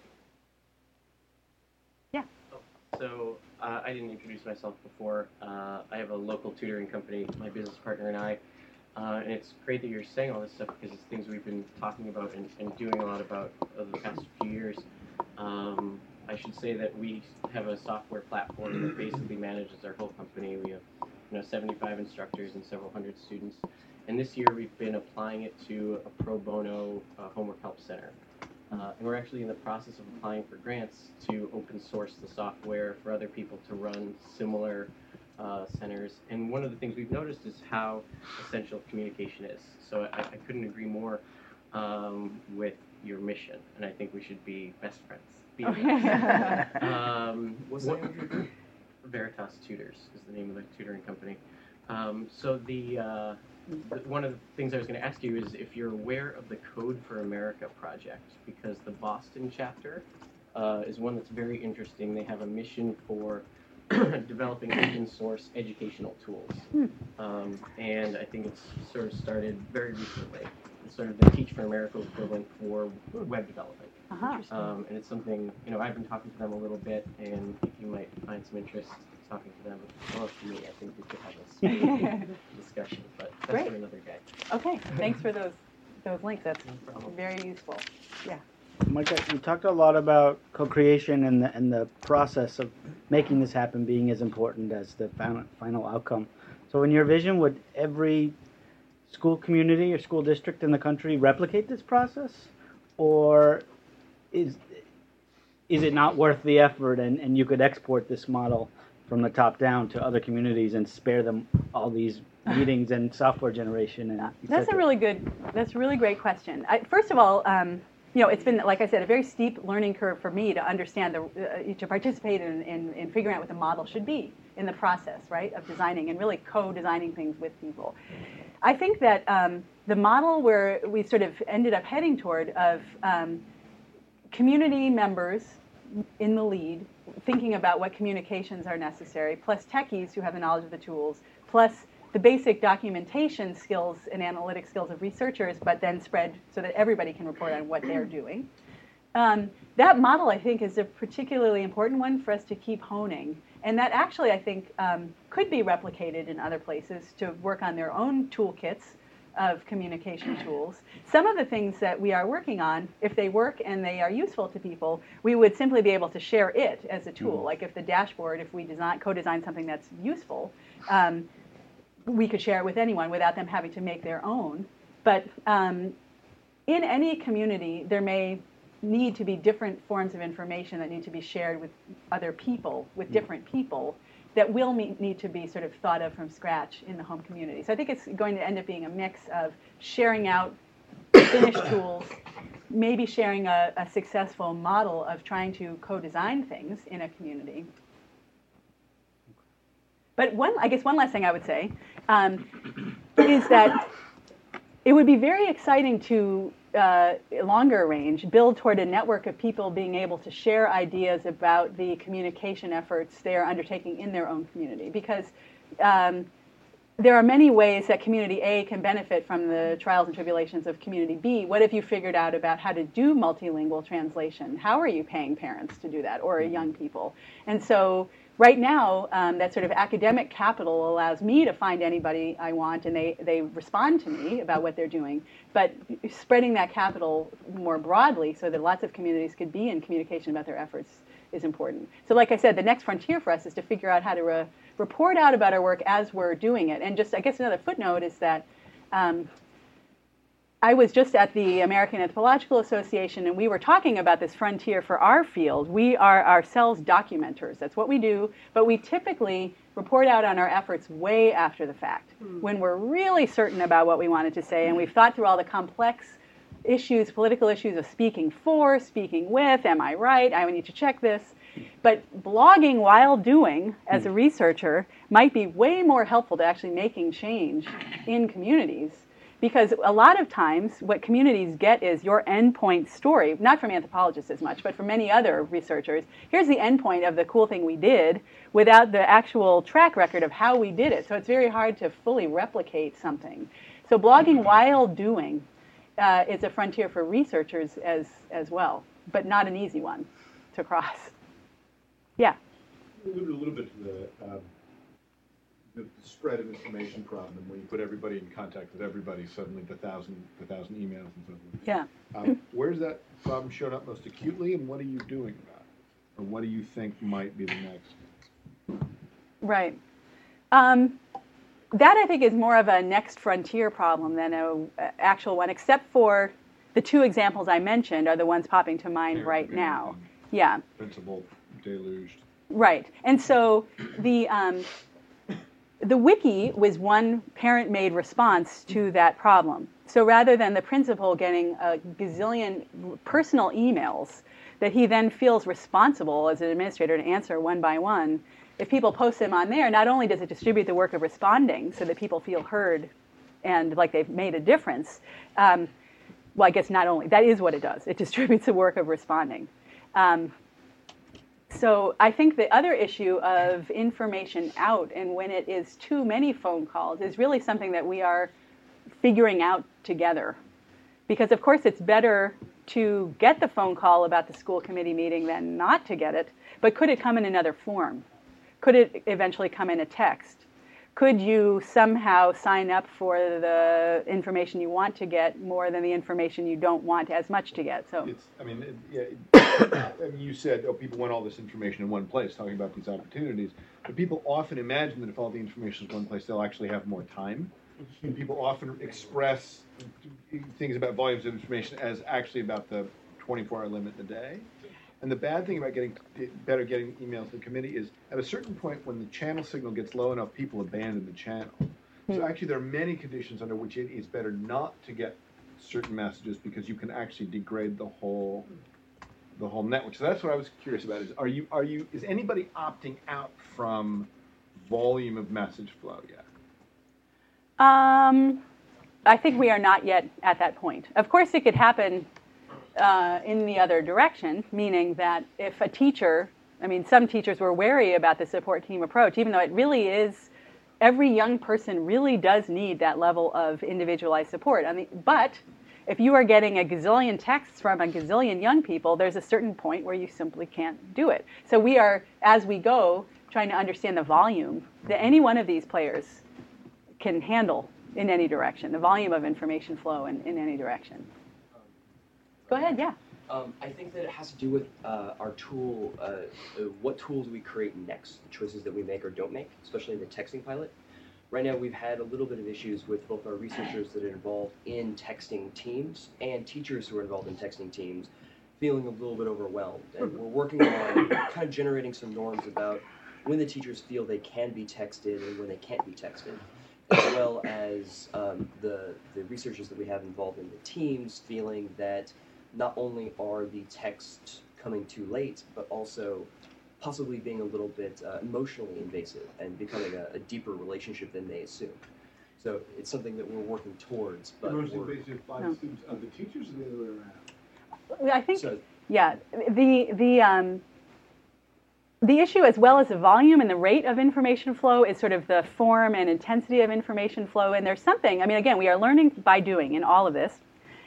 Yeah. So uh, I didn't introduce myself before. Uh, I have a local tutoring company, my business partner and I, uh, and it's great that you're saying all this stuff because it's things we've been talking about and, and doing a lot about over the past few years. Um, I should say that we have a software platform that basically manages our whole company. We have, you know, seventy-five instructors and several hundred students. And this year we've been applying it to a pro bono uh, homework help center. Uh, and we're actually in the process of applying for grants to open source the software for other people to run similar uh, centers. And one of the things we've noticed is how essential communication is. So I, I couldn't agree more um, with your mission. And I think we should be best friends. Be best. um, What's what, the name of your Veritas Tutors is the name of the tutoring company. Um, so the uh, one of the things I was going to ask you is if you're aware of the Code for America project, because the Boston chapter uh, is one that's very interesting. They have a mission for developing open source educational tools. Um, and I think it's sort of started very recently. It's sort of the Teach for America equivalent for web development. Uh-huh. Um, and it's something, you know, I've been talking to them a little bit, and I think you might find some interest talking to them. Well, to me, I think we could have a smooth discussion, but that's Great. for another day. Okay, thanks for those those links. That's No problem. very useful. Yeah. Micah, you talked a lot about co-creation and the, and the process of making this happen being as important as the final, final outcome. So in your vision, would every school community or school district in the country replicate this process? Or is is it not worth the effort and, and you could export this model from the top down to other communities and spare them all these meetings and software generation? And That's a cetera? really good, that's a really great question. I, first of all, um, you know, it's been, like I said, a very steep learning curve for me to understand, the, uh, to participate in, in, in figuring out what the model should be in the process, right, of designing and really co-designing things with people. I think that um, the model where we sort of ended up heading toward of um, community members in the lead, thinking about what communications are necessary, plus techies who have the knowledge of the tools, plus the basic documentation skills and analytic skills of researchers, but then spread so that everybody can report on what they're doing. Um, that model, I think, is a particularly important one for us to keep honing. And that actually, I think, um, could be replicated in other places to work on their own toolkits of communication tools. Some of the things that we are working on, if they work and they are useful to people, we would simply be able to share it as a tool. Like if the dashboard, if we design, co-design something that's useful, um, we could share it with anyone without them having to make their own. But um, in any community, there may need to be different forms of information that need to be shared with other people, with different people. that will meet, need to be sort of thought of from scratch in the home community. So I think it's going to end up being a mix of sharing out finished tools, maybe sharing a, a successful model of trying to co-design things in a community. But one, I guess one last thing I would say um, is that it would be very exciting to, uh, longer range, build toward a network of people being able to share ideas about the communication efforts they are undertaking in their own community. Because um, there are many ways that community A can benefit from the trials and tribulations of community B. What have you figured out about how to do multilingual translation? How are you paying parents to do that, or young people? And so right now, um, that sort of academic capital allows me to find anybody I want, and they, they respond to me about what they're doing. But spreading that capital more broadly so that lots of communities could be in communication about their efforts is important. So like I said, the next frontier for us is to figure out how to re- report out about our work as we're doing it. And just, I guess another footnote is that um, I was just at the American Anthropological Association, and we were talking about this frontier for our field. We are ourselves documenters. That's what we do. But we typically report out on our efforts way after the fact, mm. when we're really certain about what we wanted to say, and we've thought through all the complex issues, political issues of speaking for, speaking with, am I right, I would need to check this. But blogging while doing, as a researcher, might be way more helpful to actually making change in communities. Because a lot of times what communities get is your endpoint story, not from anthropologists as much, but from many other researchers. Here's the endpoint of the cool thing we did without the actual track record of how we did it. So it's very hard to fully replicate something. So blogging while doing uh, is a frontier for researchers as, as well, but not an easy one to cross. Yeah? You alluded a little bit to the... Um the spread of information problem, when you put everybody in contact with everybody, suddenly the thousand, the thousand emails and so forth. Yeah. Um, where's that problem showing up most acutely, and what are you doing about it? Or what do you think might be the next? Right. Um, that, I think, is more of a next frontier problem than an actual one, except for the two examples I mentioned are the ones popping to mind Parent right now. and Yeah. Principal deluged. Right. And so the... Um, The wiki was one parent-made response to that problem. So rather than the principal getting a gazillion personal emails that he then feels responsible as an administrator to answer one by one, if people post them on there, not only does it distribute the work of responding so that people feel heard and like they've made a difference, um, well, I guess not only, that is what it does. It distributes the work of responding. Um, So I think the other issue of information out, and when it is too many phone calls, is really something that we are figuring out together. Because of course it's better to get the phone call about the school committee meeting than not to get it, but could it come in another form? Could it eventually come in a text? Could you somehow sign up for the information you want to get more than the information you don't want as much to get? So It's, I mean, it, yeah, I mean, you said, oh, people want all this information in one place, talking about these opportunities. But people often imagine that if all the information is in one place, they'll actually have more time. And people often express things about volumes of information as actually about the twenty-four hour limit in the day. And the bad thing about getting better getting emails to the committee is at a certain point when the channel signal gets low enough, people abandon the channel. So actually there are many conditions under which it is better not to get certain messages because you can actually degrade the whole the whole network. So that's what I was curious about is are you are you is anybody opting out from volume of message flow yet? um, I think we are not yet at that point. Of course it could happen Uh, in the other direction, meaning that if a teacher, I mean, some teachers were wary about the support team approach, even though it really is, every young person really does need that level of individualized support. I mean, but if you are getting a gazillion texts from a gazillion young people, there's a certain point where you simply can't do it. So we are, as we go, trying to understand the volume that any one of these players can handle in any direction, the volume of information flow in, in any direction. Go ahead, yeah. Um, I think that it has to do with uh, our tool, uh, uh, what tools we create next, the choices that we make or don't make, especially in the texting pilot. Right now we've had a little bit of issues with both our researchers that are involved in texting teams and teachers who are involved in texting teams feeling a little bit overwhelmed. And we're working on kind of generating some norms about when the teachers feel they can be texted and when they can't be texted, as well as um, the, the researchers that we have involved in the teams feeling that not only are the texts coming too late, but also possibly being a little bit uh, emotionally invasive and becoming a, a deeper relationship than they assume. So it's something that we're working towards. But Emotionally we're, invasive by No. the students, of the teachers, or the other way around? I think, so yeah, the the um, the issue, as well as the volume and the rate of information flow, is sort of the form and intensity of information flow. And there's something. I mean, again, we are learning by doing in all of this.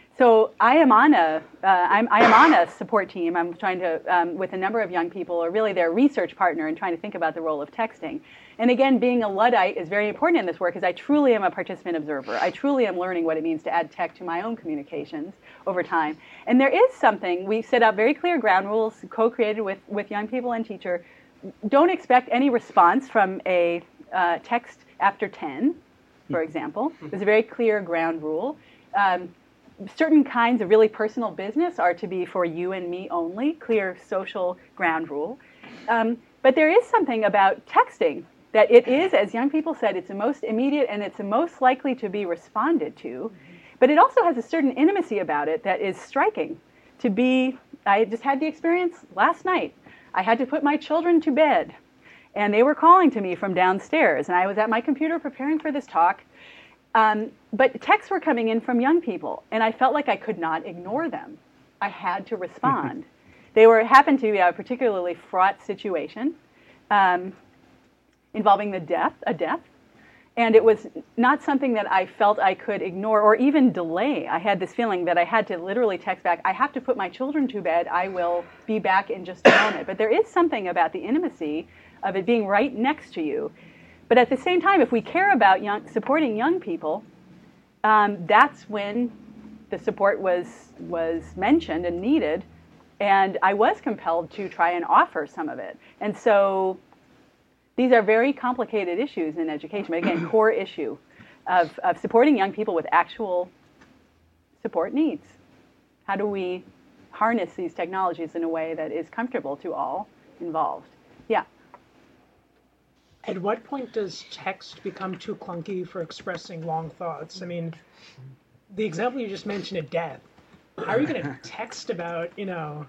So I am on a uh, I'm, I am on a support team. I'm trying to um, with a number of young people, or really their research partner, and trying to think about the role of texting. And again, being a Luddite is very important in this work, because I truly am a participant observer. I truly am learning what it means to add tech to my own communications over time. And there is something, we set up very clear ground rules, co-created with, with young people and teacher. Don't expect any response from a uh, text after ten, for example. There's a very clear ground rule. Um, certain kinds of really personal business are to be for you and me only, clear social ground rule. Um, but there is something about texting that it is, as young people said, it's the most immediate and it's the most likely to be responded to. But it also has a certain intimacy about it that is striking. To be, I just had the experience last night. I had to put my children to bed, and they were calling to me from downstairs, and I was at my computer preparing for this talk. Um, but texts were coming in from young people, and I felt like I could not ignore them. I had to respond. They were happened to be a particularly fraught situation. Um, involving the death, a death, and it was not something that I felt I could ignore or even delay. I had this feeling that I had to literally text back, I have to put my children to bed, I will be back in just a moment. But there is something about the intimacy of it being right next to you. But at the same time, if we care about young, supporting young people, um, that's when the support was, was mentioned and needed, and I was compelled to try and offer some of it. And so these are very complicated issues in education, but again, core issue of, of supporting young people with actual support needs. How do we harness these technologies in a way that is comfortable to all involved? Yeah. At what point does text become too clunky for expressing long thoughts? I mean, the example you just mentioned of death, how are you going to text about, you know,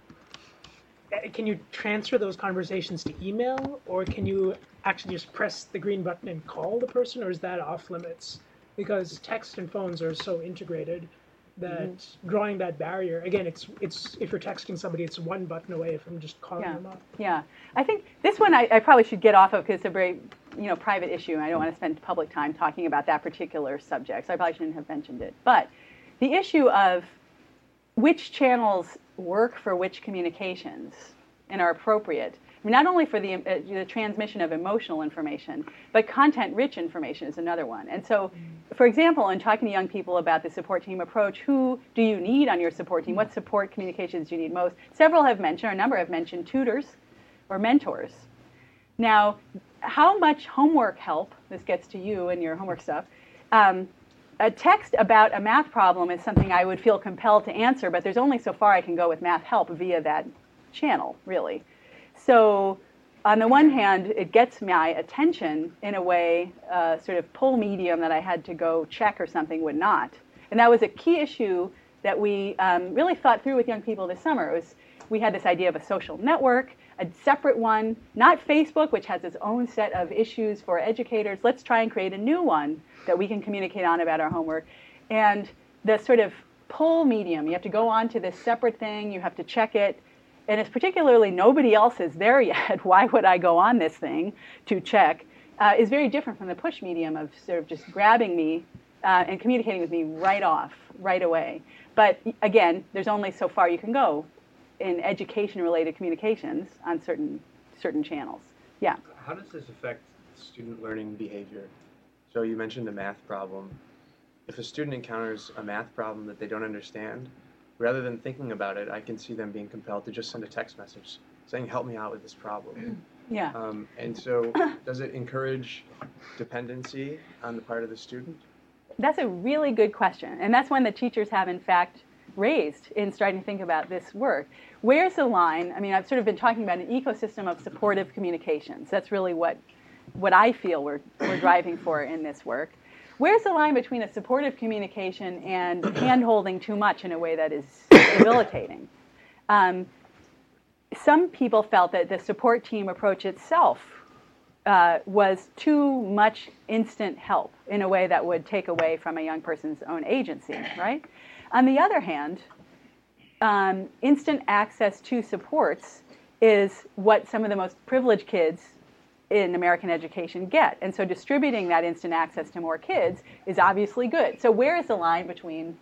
can you transfer those conversations to email, or can you actually just press the green button and call the person, or is that off limits? Because text and phones are so integrated that mm-hmm. drawing that barrier, again, it's it's if you're texting somebody, it's one button away from just calling yeah. them up. Yeah, I think this one I, I probably should get off of, because it's a very you know private issue, and I don't want to spend public time talking about that particular subject, so I probably shouldn't have mentioned it. But the issue of which channels work for which communications and are appropriate, I mean, not only for the, uh, the transmission of emotional information, but content-rich information is another one. And so, for example, in talking to young people about the support team approach, who do you need on your support team? What support communications do you need most? Several have mentioned, or a number have mentioned, tutors or mentors. Now, how much homework help, this gets to you and your homework stuff, um, a text about a math problem is something I would feel compelled to answer, but there's only so far I can go with math help via that channel, really. So on the one hand, it gets my attention in a way, uh, sort of pull medium that I had to go check or something would not. And that was a key issue that we um, really thought through with young people this summer. It was, we had this idea of a social network, a separate one, not Facebook, which has its own set of issues for educators. Let's try and create a new one that we can communicate on about our homework. And the sort of pull medium, you have to go on to this separate thing, you have to check it, and it's particularly nobody else is there yet, why would I go on this thing to check, uh, is very different from the push medium of sort of just grabbing me uh, and communicating with me right off, right away. But again, there's only so far you can go in education-related communications on certain certain channels. Yeah. How does this affect student learning behavior? So you mentioned the math problem. If a student encounters a math problem that they don't understand, rather than thinking about it, I can see them being compelled to just send a text message saying, help me out with this problem. Yeah. Um, and so does it encourage dependency on the part of the student? That's a really good question. And that's one that teachers have, in fact, raised in starting to think about this work. Where's the line? I mean, I've sort of been talking about an ecosystem of supportive communications. That's really what, what I feel we're, we're driving for in this work. Where's the line between a supportive communication and hand-holding too much in a way that is debilitating? Um, some people felt that the support team approach itself uh, was too much instant help in a way that would take away from a young person's own agency, right? On the other hand, um, instant access to supports is what some of the most privileged kids in American education get. And so distributing that instant access to more kids is obviously good. So where is the line between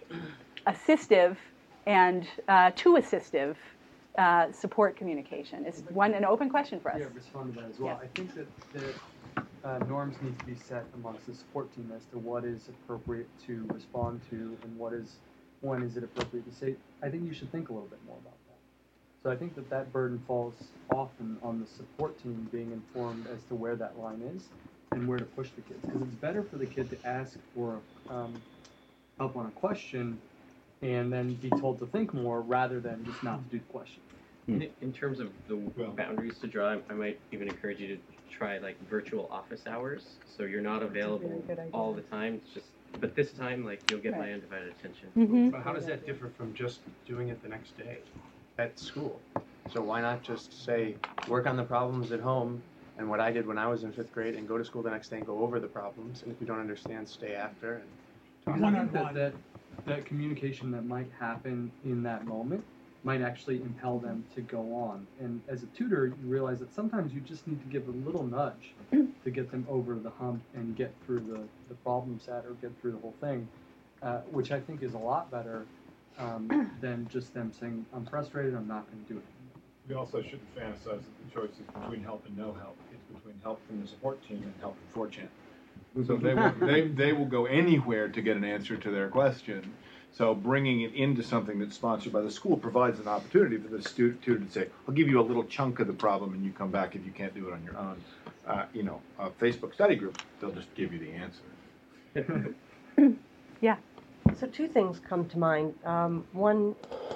assistive and uh, too assistive uh, support communication? Is one an open question for us? Yeah, respond to that as well. Yeah. I think that, that uh, norms need to be set amongst the support team as to what is appropriate to respond to and what is, when is it appropriate to say. I think you should think a little bit more about that. So I think that that burden falls often on the support team being informed as to where that line is and where to push the kids. Because it's better for the kid to ask for um, help on a question and then be told to think more rather than just not to do the question. In, in terms of the boundaries to draw, I might even encourage you to try like virtual office hours. So you're not available all the time. It's just, but this time, like you'll get my undivided attention. Mm-hmm. But how does that differ from just doing it the next day at school? So why not just say, work on the problems at home, and what I did when I was in fifth grade, and go to school the next day and go over the problems, and if you don't understand, stay after. And I think that, that that communication that might happen in that moment might actually impel them to go on. And as a tutor, you realize that sometimes you just need to give a little nudge to get them over the hump and get through the, the problem set or get through the whole thing, uh, which I think is a lot better um, than just them saying, I'm frustrated, I'm not going to do it. We also shouldn't fantasize that the choice is between help and no help. It's between help from the support team and help from four chan. So they will, they, they will go anywhere to get an answer to their question. So bringing it into something that's sponsored by the school provides an opportunity for the student tutor to say, I'll give you a little chunk of the problem and you come back if you can't do it on your own. Uh, you know, a Facebook study group, they'll just give you the answer. Yeah. So two things come to mind. Um, one,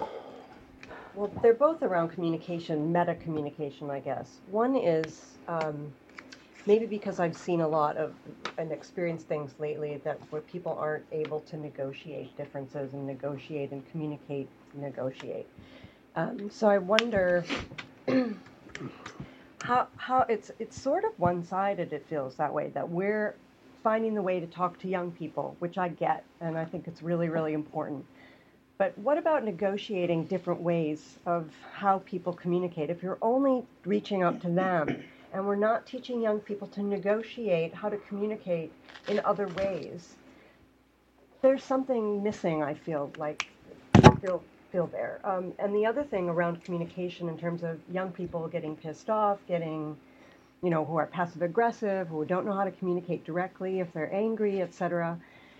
well, they're both around communication, meta communication, I guess. One is um, maybe because I've seen a lot of and experienced things lately that where people aren't able to negotiate differences and negotiate and communicate, negotiate. Um, so I wonder how how it's it's sort of one-sided. It feels that way, that we're finding the way to talk to young people, which I get, and I think it's really, really important. But what about negotiating different ways of how people communicate? If you're only reaching out to them, and we're not teaching young people to negotiate how to communicate in other ways, there's something missing, I feel like, feel, feel there. Um, and the other thing around communication in terms of young people getting pissed off, getting, you know, who are passive-aggressive, who don't know how to communicate directly, if they're angry, et cetera.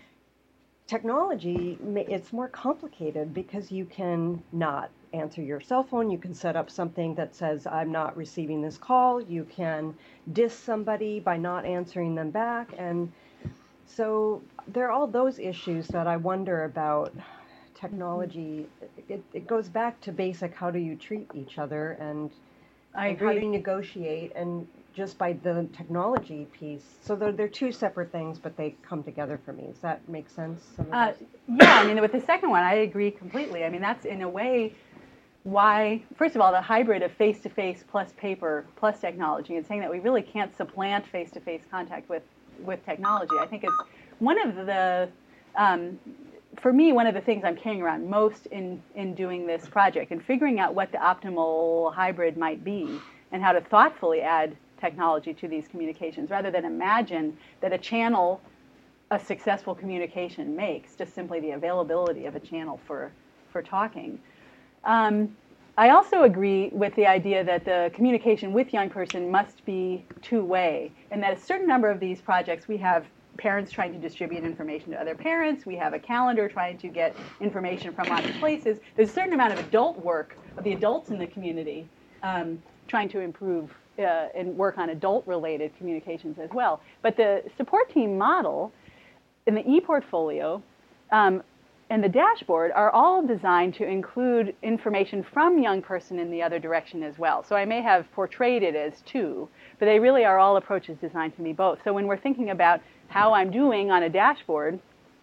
Technology, it's more complicated because you can not answer your cell phone. You can set up something that says, I'm not receiving this call. You can diss somebody by not answering them back. And so there are all those issues that I wonder about technology. It, it goes back to basic, how do you treat each other, and, I and agree. how do you negotiate, and just by the technology piece. So they're, they're two separate things, but they come together for me. Does that make sense? Some of Uh, this? yeah, I mean, with the second one, I agree completely. I mean, that's in a way why, first of all, the hybrid of face-to-face plus paper plus technology, and saying that we really can't supplant face-to-face contact with, with technology. I think it's one of the, um, for me, one of the things I'm carrying around most in, in doing this project and figuring out what the optimal hybrid might be and how to thoughtfully add technology to these communications, rather than imagine that a channel a successful communication makes, just simply the availability of a channel for, for talking. Um, I also agree with the idea that the communication with young person must be two-way, and that a certain number of these projects, we have parents trying to distribute information to other parents, we have a calendar trying to get information from lots of places. There's a certain amount of adult work of the adults in the community um, trying to improve uh, and work on adult-related communications as well. But the support team model in the e-portfolio, um, and the dashboard are all designed to include information from young person in the other direction as well. So I may have portrayed it as two, but they really are all approaches designed to be both. So when we're thinking about how I'm doing on a dashboard,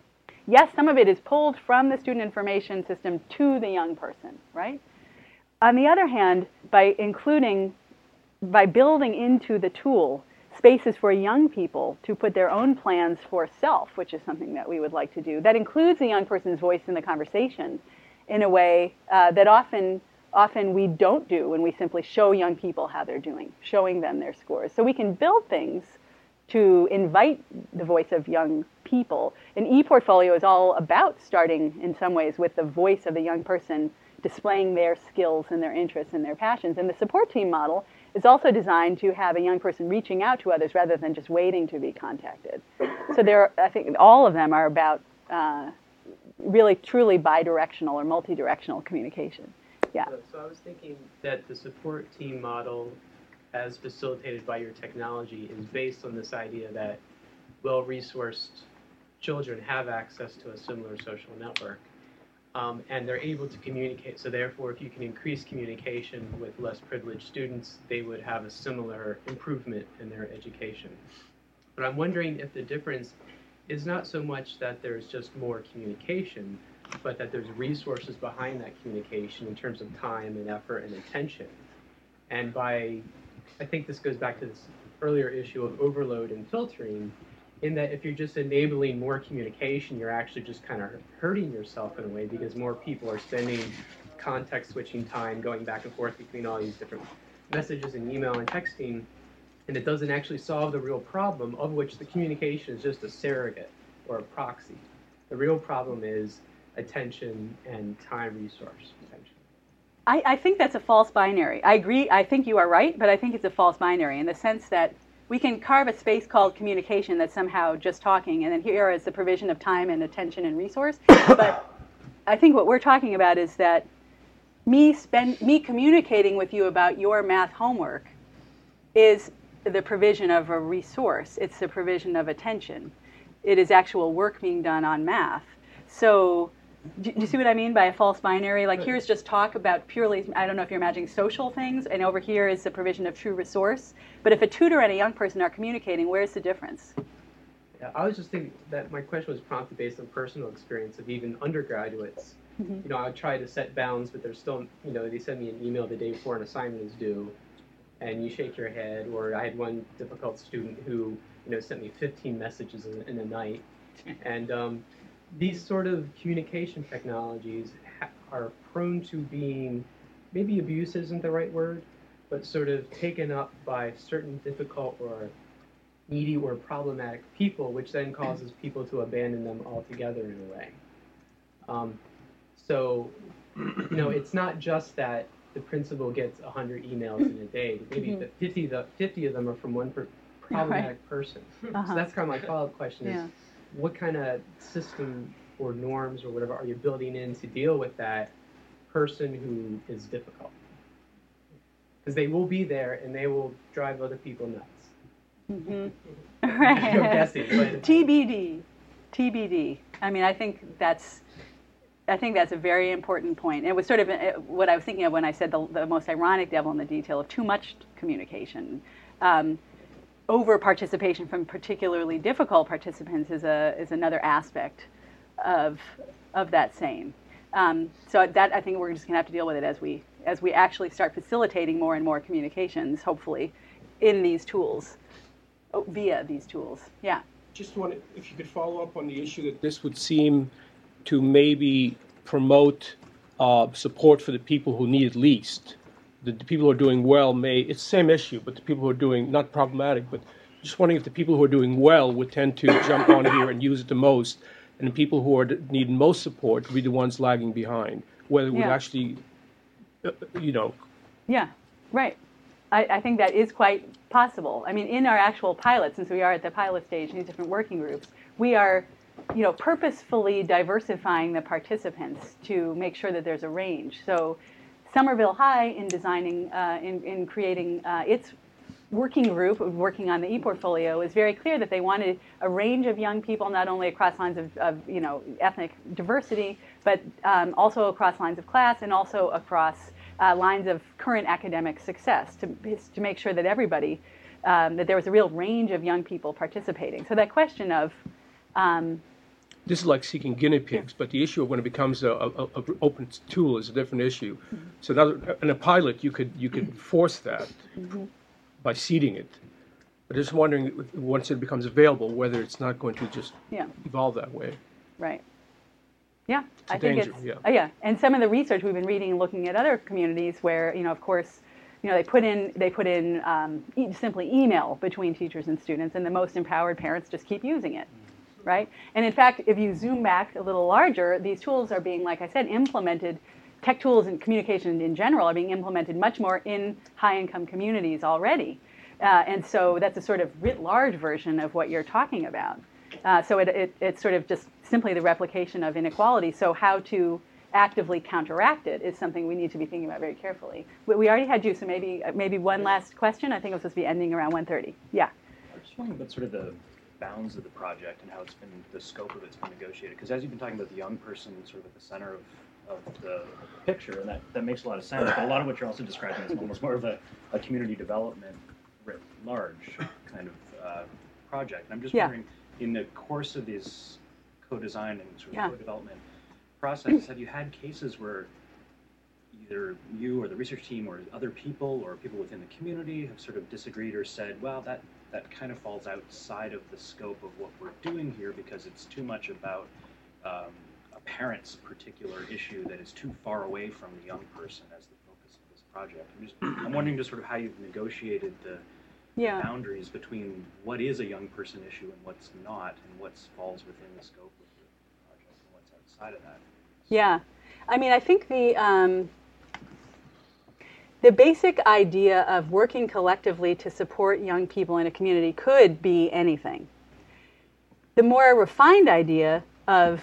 yes, some of it is pulled from the student information system to the young person, right? On the other hand, by including, by building into the tool spaces for young people to put their own plans for self, which is something that we would like to do, that includes the young person's voice in the conversation in a way uh, that often, often we don't do when we simply show young people how they're doing, showing them their scores. So we can build things to invite the voice of young people. An e-portfolio is all about starting, in some ways, with the voice of the young person displaying their skills and their interests and their passions. And the support team model is also designed to have a young person reaching out to others rather than just waiting to be contacted. So there, I think all of them are about uh, really, truly bidirectional or multi-directional communication. Yeah. So, so I was thinking that the support team model, as facilitated by your technology, is based on this idea that well-resourced children have access to a similar social network. Um, and they're able to communicate. So therefore, if you can increase communication with less privileged students, they would have a similar improvement in their education. But I'm wondering if the difference is not so much that there's just more communication, but that there's resources behind that communication in terms of time and effort and attention. And by, I think this goes back to this earlier issue of overload and filtering, in that if you're just enabling more communication, you're actually just kind of hurting yourself in a way, because more people are spending context switching time going back and forth between all these different messages and email and texting, and it doesn't actually solve the real problem, of which the communication is just a surrogate or a proxy. The real problem is attention and time resource. Attention. I, I think that's a false binary. I agree, I think you are right, but I think it's a false binary in the sense that we can carve a space called communication that's somehow just talking, and then here is the provision of time and attention and resource. But I think what we're talking about is that me spend me communicating with you about your math homework is the provision of a resource. It's the provision of attention. It is actual work being done on math. So do you see what I mean by a false binary? Like, here's just talk about purely, I don't know if you're imagining social things, and over here is the provision of true resource. But if a tutor and a young person are communicating, where's the difference? Yeah, I was just thinking that my question was prompted based on personal experience of even undergraduates. Mm-hmm. You know, I would try to set bounds, but there's still, you know, they send me an email the day before an assignment is due, and you shake your head. Or I had one difficult student who, you know, sent me fifteen messages in, in a night. And um, these sort of communication technologies ha- are prone to being, maybe abuse isn't the right word, but sort of taken up by certain difficult or needy or problematic people, which then causes people to abandon them altogether in a way. Um, so, you know, it's not just that the principal gets one hundred emails in a day. Maybe mm-hmm. the fifty, the fifty of them are from one per- problematic right. person. Uh-huh. So that's kind of my follow-up question is, yeah. what kind of system or norms or whatever are you building in to deal with that person who is difficult? Because they will be there and they will drive other people nuts. Mm-hmm. Right. I'm guessing, but T B D. T B D. I mean, I think that's I think that's a very important point. It was sort of what I was thinking of when I said the, the most ironic devil in the detail of too much communication. Um, over participation from particularly difficult participants is a is another aspect of of that same. Um, so that I think we're just going to have to deal with it as we as we actually start facilitating more and more communications, hopefully, in these tools, via these tools. Yeah. Just wanted, if you could follow up on the issue that this would seem to maybe promote uh, support for the people who need it least. The, the people who are doing well may, it's the same issue, but the people who are doing, not problematic, but just wondering if the people who are doing well would tend to jump on here and use it the most, and the people who are need most support would be the ones lagging behind, whether it would yeah. actually, uh, you know. Yeah, right. I, I think that is quite possible. I mean, in our actual pilot, since we are at the pilot stage in these different working groups, we are, you know, purposefully diversifying the participants to make sure that there's a range. So Somerville High, in designing, uh, in, in creating uh, its working group working on the e-portfolio was very clear that they wanted a range of young people, not only across lines of, of you know, ethnic diversity, but um, also across lines of class and also across uh, lines of current academic success to, to make sure that everybody, um, that there was a real range of young people participating. So that question of... Um, This is like seeking guinea pigs, but the issue of when it becomes a, a, a open tool is a different issue. Mm-hmm. So now, in a pilot, you could you could force that mm-hmm. by seeding it. But just wondering, once it becomes available, whether it's not going to just yeah. evolve that way. Right. Yeah, it's a I think danger, it's yeah. Uh, yeah. And some of the research we've been reading, looking at other communities where, you know, of course, you know, they put in they put in um, e- simply email between teachers and students, and the most empowered parents just keep using it, right? And in fact, if you zoom back a little larger, these tools are being, like I said, implemented. Tech tools and communication in general are being implemented much more in high-income communities already, uh, and so that's a sort of writ large version of what you're talking about. Uh, so it, it, it's sort of just simply the replication of inequality. So how to actively counteract it is something we need to be thinking about very carefully. We, we already had you, so maybe maybe one last question. I think it was supposed to be ending around one thirty. Yeah. I was just wondering about sort of the bounds of the project and how it's been, the scope of it's been negotiated. Because as you've been talking about the young person sort of at the center of, of the picture, and that, that makes a lot of sense, but a lot of what you're also describing is almost more of a, a community development writ large kind of uh, project. And I'm just yeah. wondering, in the course of this co-design and sort of yeah. co-development process, have you had cases where either you or the research team or other people or people within the community have sort of disagreed or said, well, that, that kind of falls outside of the scope of what we're doing here because it's too much about um, a parent's particular issue that is too far away from the young person as the focus of this project? I'm just, I'm wondering just sort of how you've negotiated the Yeah. boundaries between what is a young person issue and what's not, and what falls within the scope of the project and what's outside of that. Yeah, I mean, I think the um, the basic idea of working collectively to support young people in a community could be anything. The more refined idea of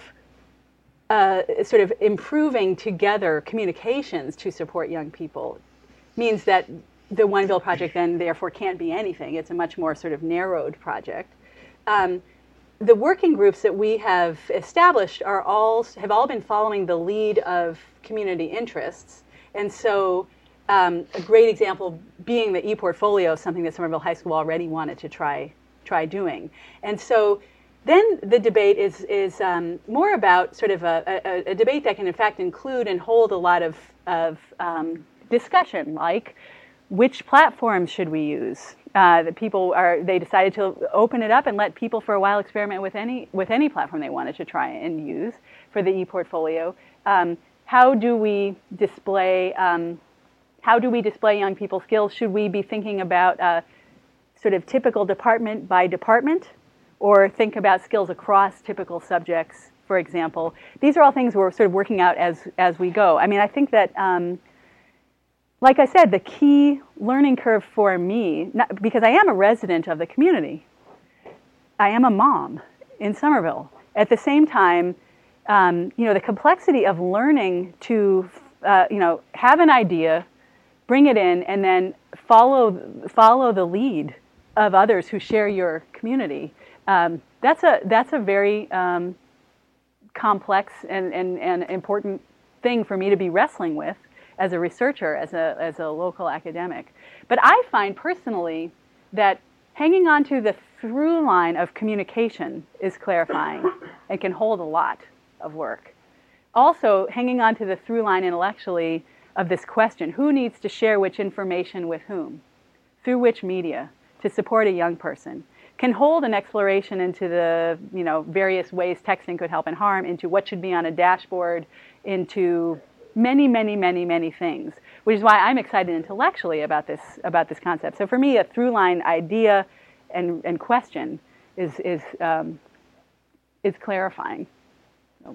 uh, sort of improving together communications to support young people means that the One Bill project then therefore can't be anything. It's a much more sort of narrowed project. Um, the working groups that we have established are all have all been following the lead of community interests, and so um, a great example being the e-portfolio, something that Somerville High School already wanted to try try doing, and so. Then the debate is is um, more about sort of a, a, a debate that can in fact include and hold a lot of of um, discussion, like which platforms should we use? Uh, the people are they decided to open it up and let people for a while experiment with any with any platform they wanted to try and use for the e-portfolio. Um, how do we display um, how do we display young people's skills? Should we be thinking about uh, sort of typical department by department, or think about skills across typical subjects, for example? These are all things we're sort of working out as as we go. I mean, I think that. Um, Like I said, the key learning curve for me, not, because I am a resident of the community, I am a mom in Somerville. At the same time, um, you know, the complexity of learning to, uh, you know, have an idea, bring it in, and then follow follow the lead of others who share your community. Um, that's a that's a very um, complex and, and, and important thing for me to be wrestling with as a researcher, as a as a local academic. But I find personally that hanging on to the through line of communication is clarifying and can hold a lot of work. Also, hanging on to the through line intellectually of this question, who needs to share which information with whom, through which media, to support a young person, can hold an exploration into the, you know, various ways texting could help and harm, into what should be on a dashboard, into many, many, many, many things, which is why I'm excited intellectually about this about this concept. So for me, a through line idea and, and question is is um, is clarifying. So,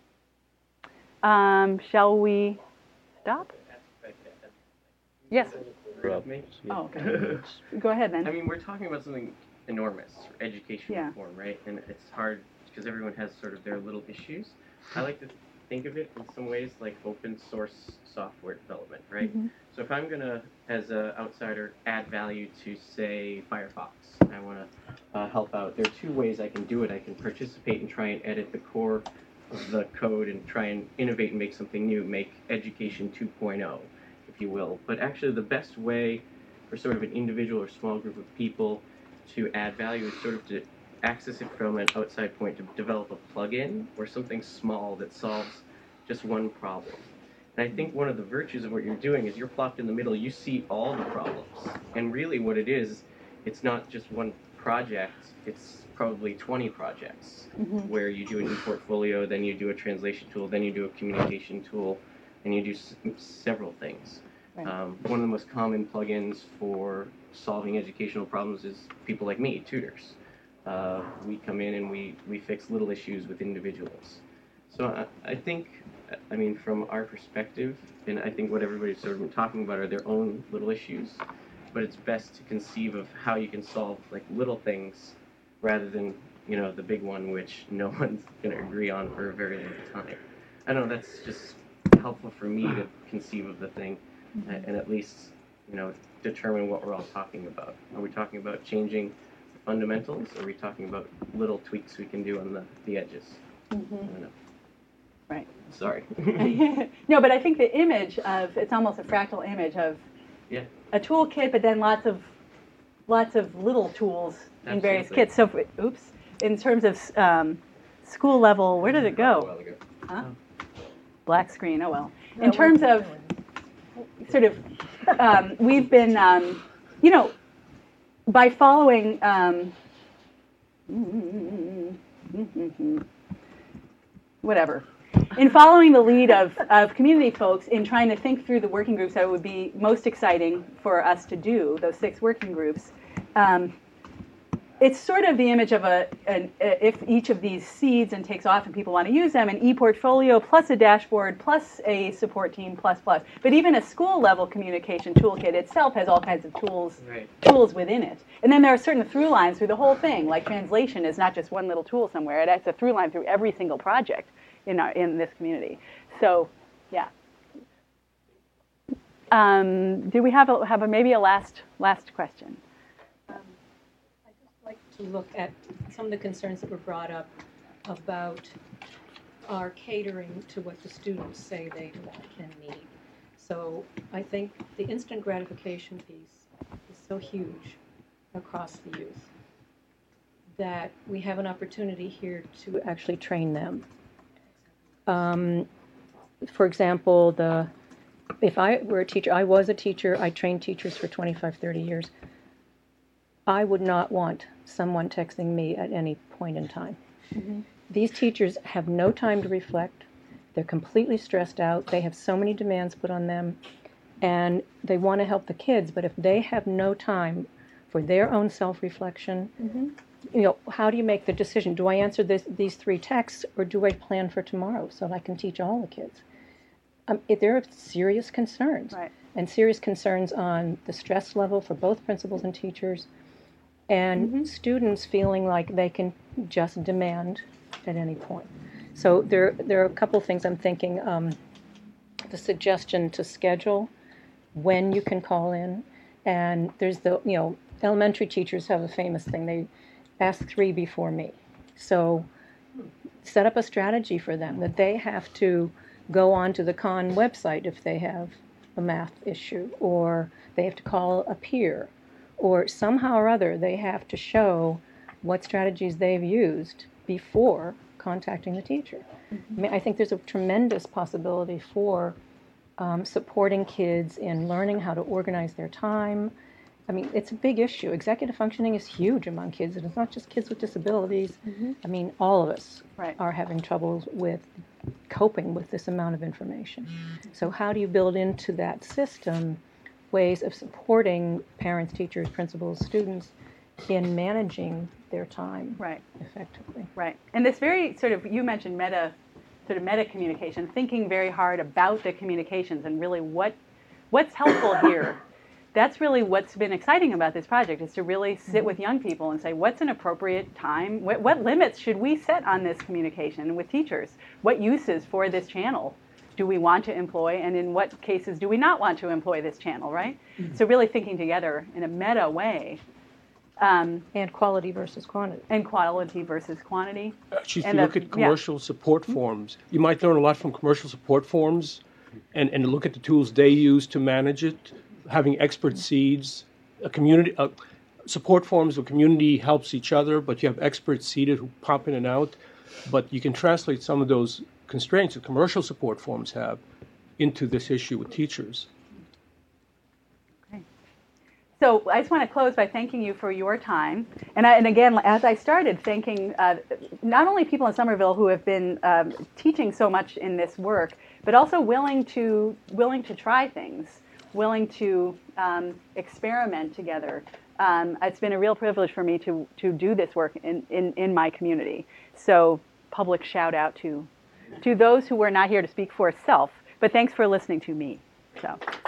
um, shall we stop? Yes. Oh, okay. Go ahead then. I mean, we're talking about something enormous, education Yeah. reform, right? And it's hard because everyone has sort of their little issues. I like to think of it in some ways like open source software development, right? Mhm. So if I'm gonna, as an outsider, add value to, say, Firefox, I want to uh, help out. There are two ways I can do it. I can participate and try and edit the core of the code and try and innovate and make something new, make education two point oh, if you will. But actually, the best way for sort of an individual or small group of people to add value is sort of to access it from an outside point, to develop a plugin or something small that solves just one problem. And I think one of the virtues of what you're doing is you're plopped in the middle, you see all the problems. And really what it is, it's not just one project, it's probably twenty projects Mhm. where you do an e-portfolio, then you do a translation tool, then you do a communication tool, and you do s- several things. Right. Um, one of the most common plugins for solving educational problems is people like me, tutors. Uh, we come in and we, we fix little issues with individuals. So I, I think, I mean, from our perspective, and I think what everybody's sort of been talking about are their own little issues, but it's best to conceive of how you can solve like little things rather than, you know, the big one which no one's going to agree on for a very long time. I don't know, that's just helpful for me to conceive of the thing and, and at least, you know, determine what we're all talking about. Are we talking about changing the fundamentals, or are we talking about little tweaks we can do on the, the edges? Mhm. I don't know. Right. Sorry. No, but I think the image of, it's almost a fractal image of Yeah. a toolkit, but then lots of lots of little tools in various Absolutely. kits. So, for, oops, in terms of um, school level, where did it go? Huh? Black screen. Oh well. In terms of sort of, um, we've been, um, you know, by following. Um, whatever. In following the lead of, of community folks in trying to think through the working groups that would be most exciting for us to do, those six working groups, um, it's sort of the image of a, an, if each of these seeds and takes off and people want to use them, an e-portfolio plus a dashboard plus a support team plus plus. But even a school level communication toolkit itself has all kinds of tools Right. tools within it. And then there are certain through lines through the whole thing, like translation is not just one little tool somewhere. It's a through line through every single project in our in this community. So, yeah. Um, do we have a, have a, maybe a last last question? Like to look at some of the concerns that were brought up about our catering to what the students say they want and need. So I think the instant gratification piece is so huge across the youth that we have an opportunity here to actually train them. Um, for example, the if I were a teacher, I was a teacher, I trained teachers for twenty-five, thirty years. I would not want someone texting me at any point in time. Mm-hmm. These teachers have no time to reflect. They're completely stressed out. They have so many demands put on them, and they want to help the kids, but if they have no time for their own self-reflection, Mm-hmm. you know, how do you make the decision? Do I answer this, these three texts, or do I plan for tomorrow so I can teach all the kids? Um, it, there are serious concerns, Right. and serious concerns on the stress level for both principals and teachers, and Mm-hmm. students feeling like they can just demand at any point. So there, there are a couple things I'm thinking. Um, the suggestion to schedule when you can call in, and there's the, you know, elementary teachers have a famous thing. They ask three before me. So set up a strategy for them that they have to go onto the Khan website if they have a math issue, or they have to call a peer, or somehow or other they have to show what strategies they've used before contacting the teacher. I mean, I think there's a tremendous possibility for um, supporting kids in learning how to organize their time. I mean, it's a big issue. Executive functioning is huge among kids, and it's not just kids with disabilities. Mm-hmm. I mean, all of us Right. are having trouble with coping with this amount of information. So how do you build into that system ways of supporting parents, teachers, principals, students in managing their time Right. effectively? Right. And this very sort of, you mentioned meta, sort of meta communication, thinking very hard about the communications and really what what's helpful here. that's really what's been exciting about this project, is to really sit with young people and say, what's an appropriate time? What, what limits should we set on this communication with teachers? What uses for this channel do we want to employ, and in what cases do we not want to employ this channel, right? Mm-hmm. So really thinking together in a meta way. Um, and quality versus quantity. And quality versus quantity. Actually, if and you look the, at commercial yeah. support forms, you might learn a lot from commercial support forms, and, and look at the tools they use to manage it, having expert seeds, a community, uh, support forms, the community helps each other, but you have experts seated who pop in and out, but you can translate some of those constraints that commercial support forms have into this issue with teachers. Okay. So I just want to close by thanking you for your time. And, I, and again, as I started, thanking uh, not only people in Somerville who have been um, teaching so much in this work, but also willing to, willing to try things, willing to um, experiment together. Um, it's been a real privilege for me to, to do this work in, in, in my community. So public shout out to to those who were not here to speak for self, but thanks for listening to me. So.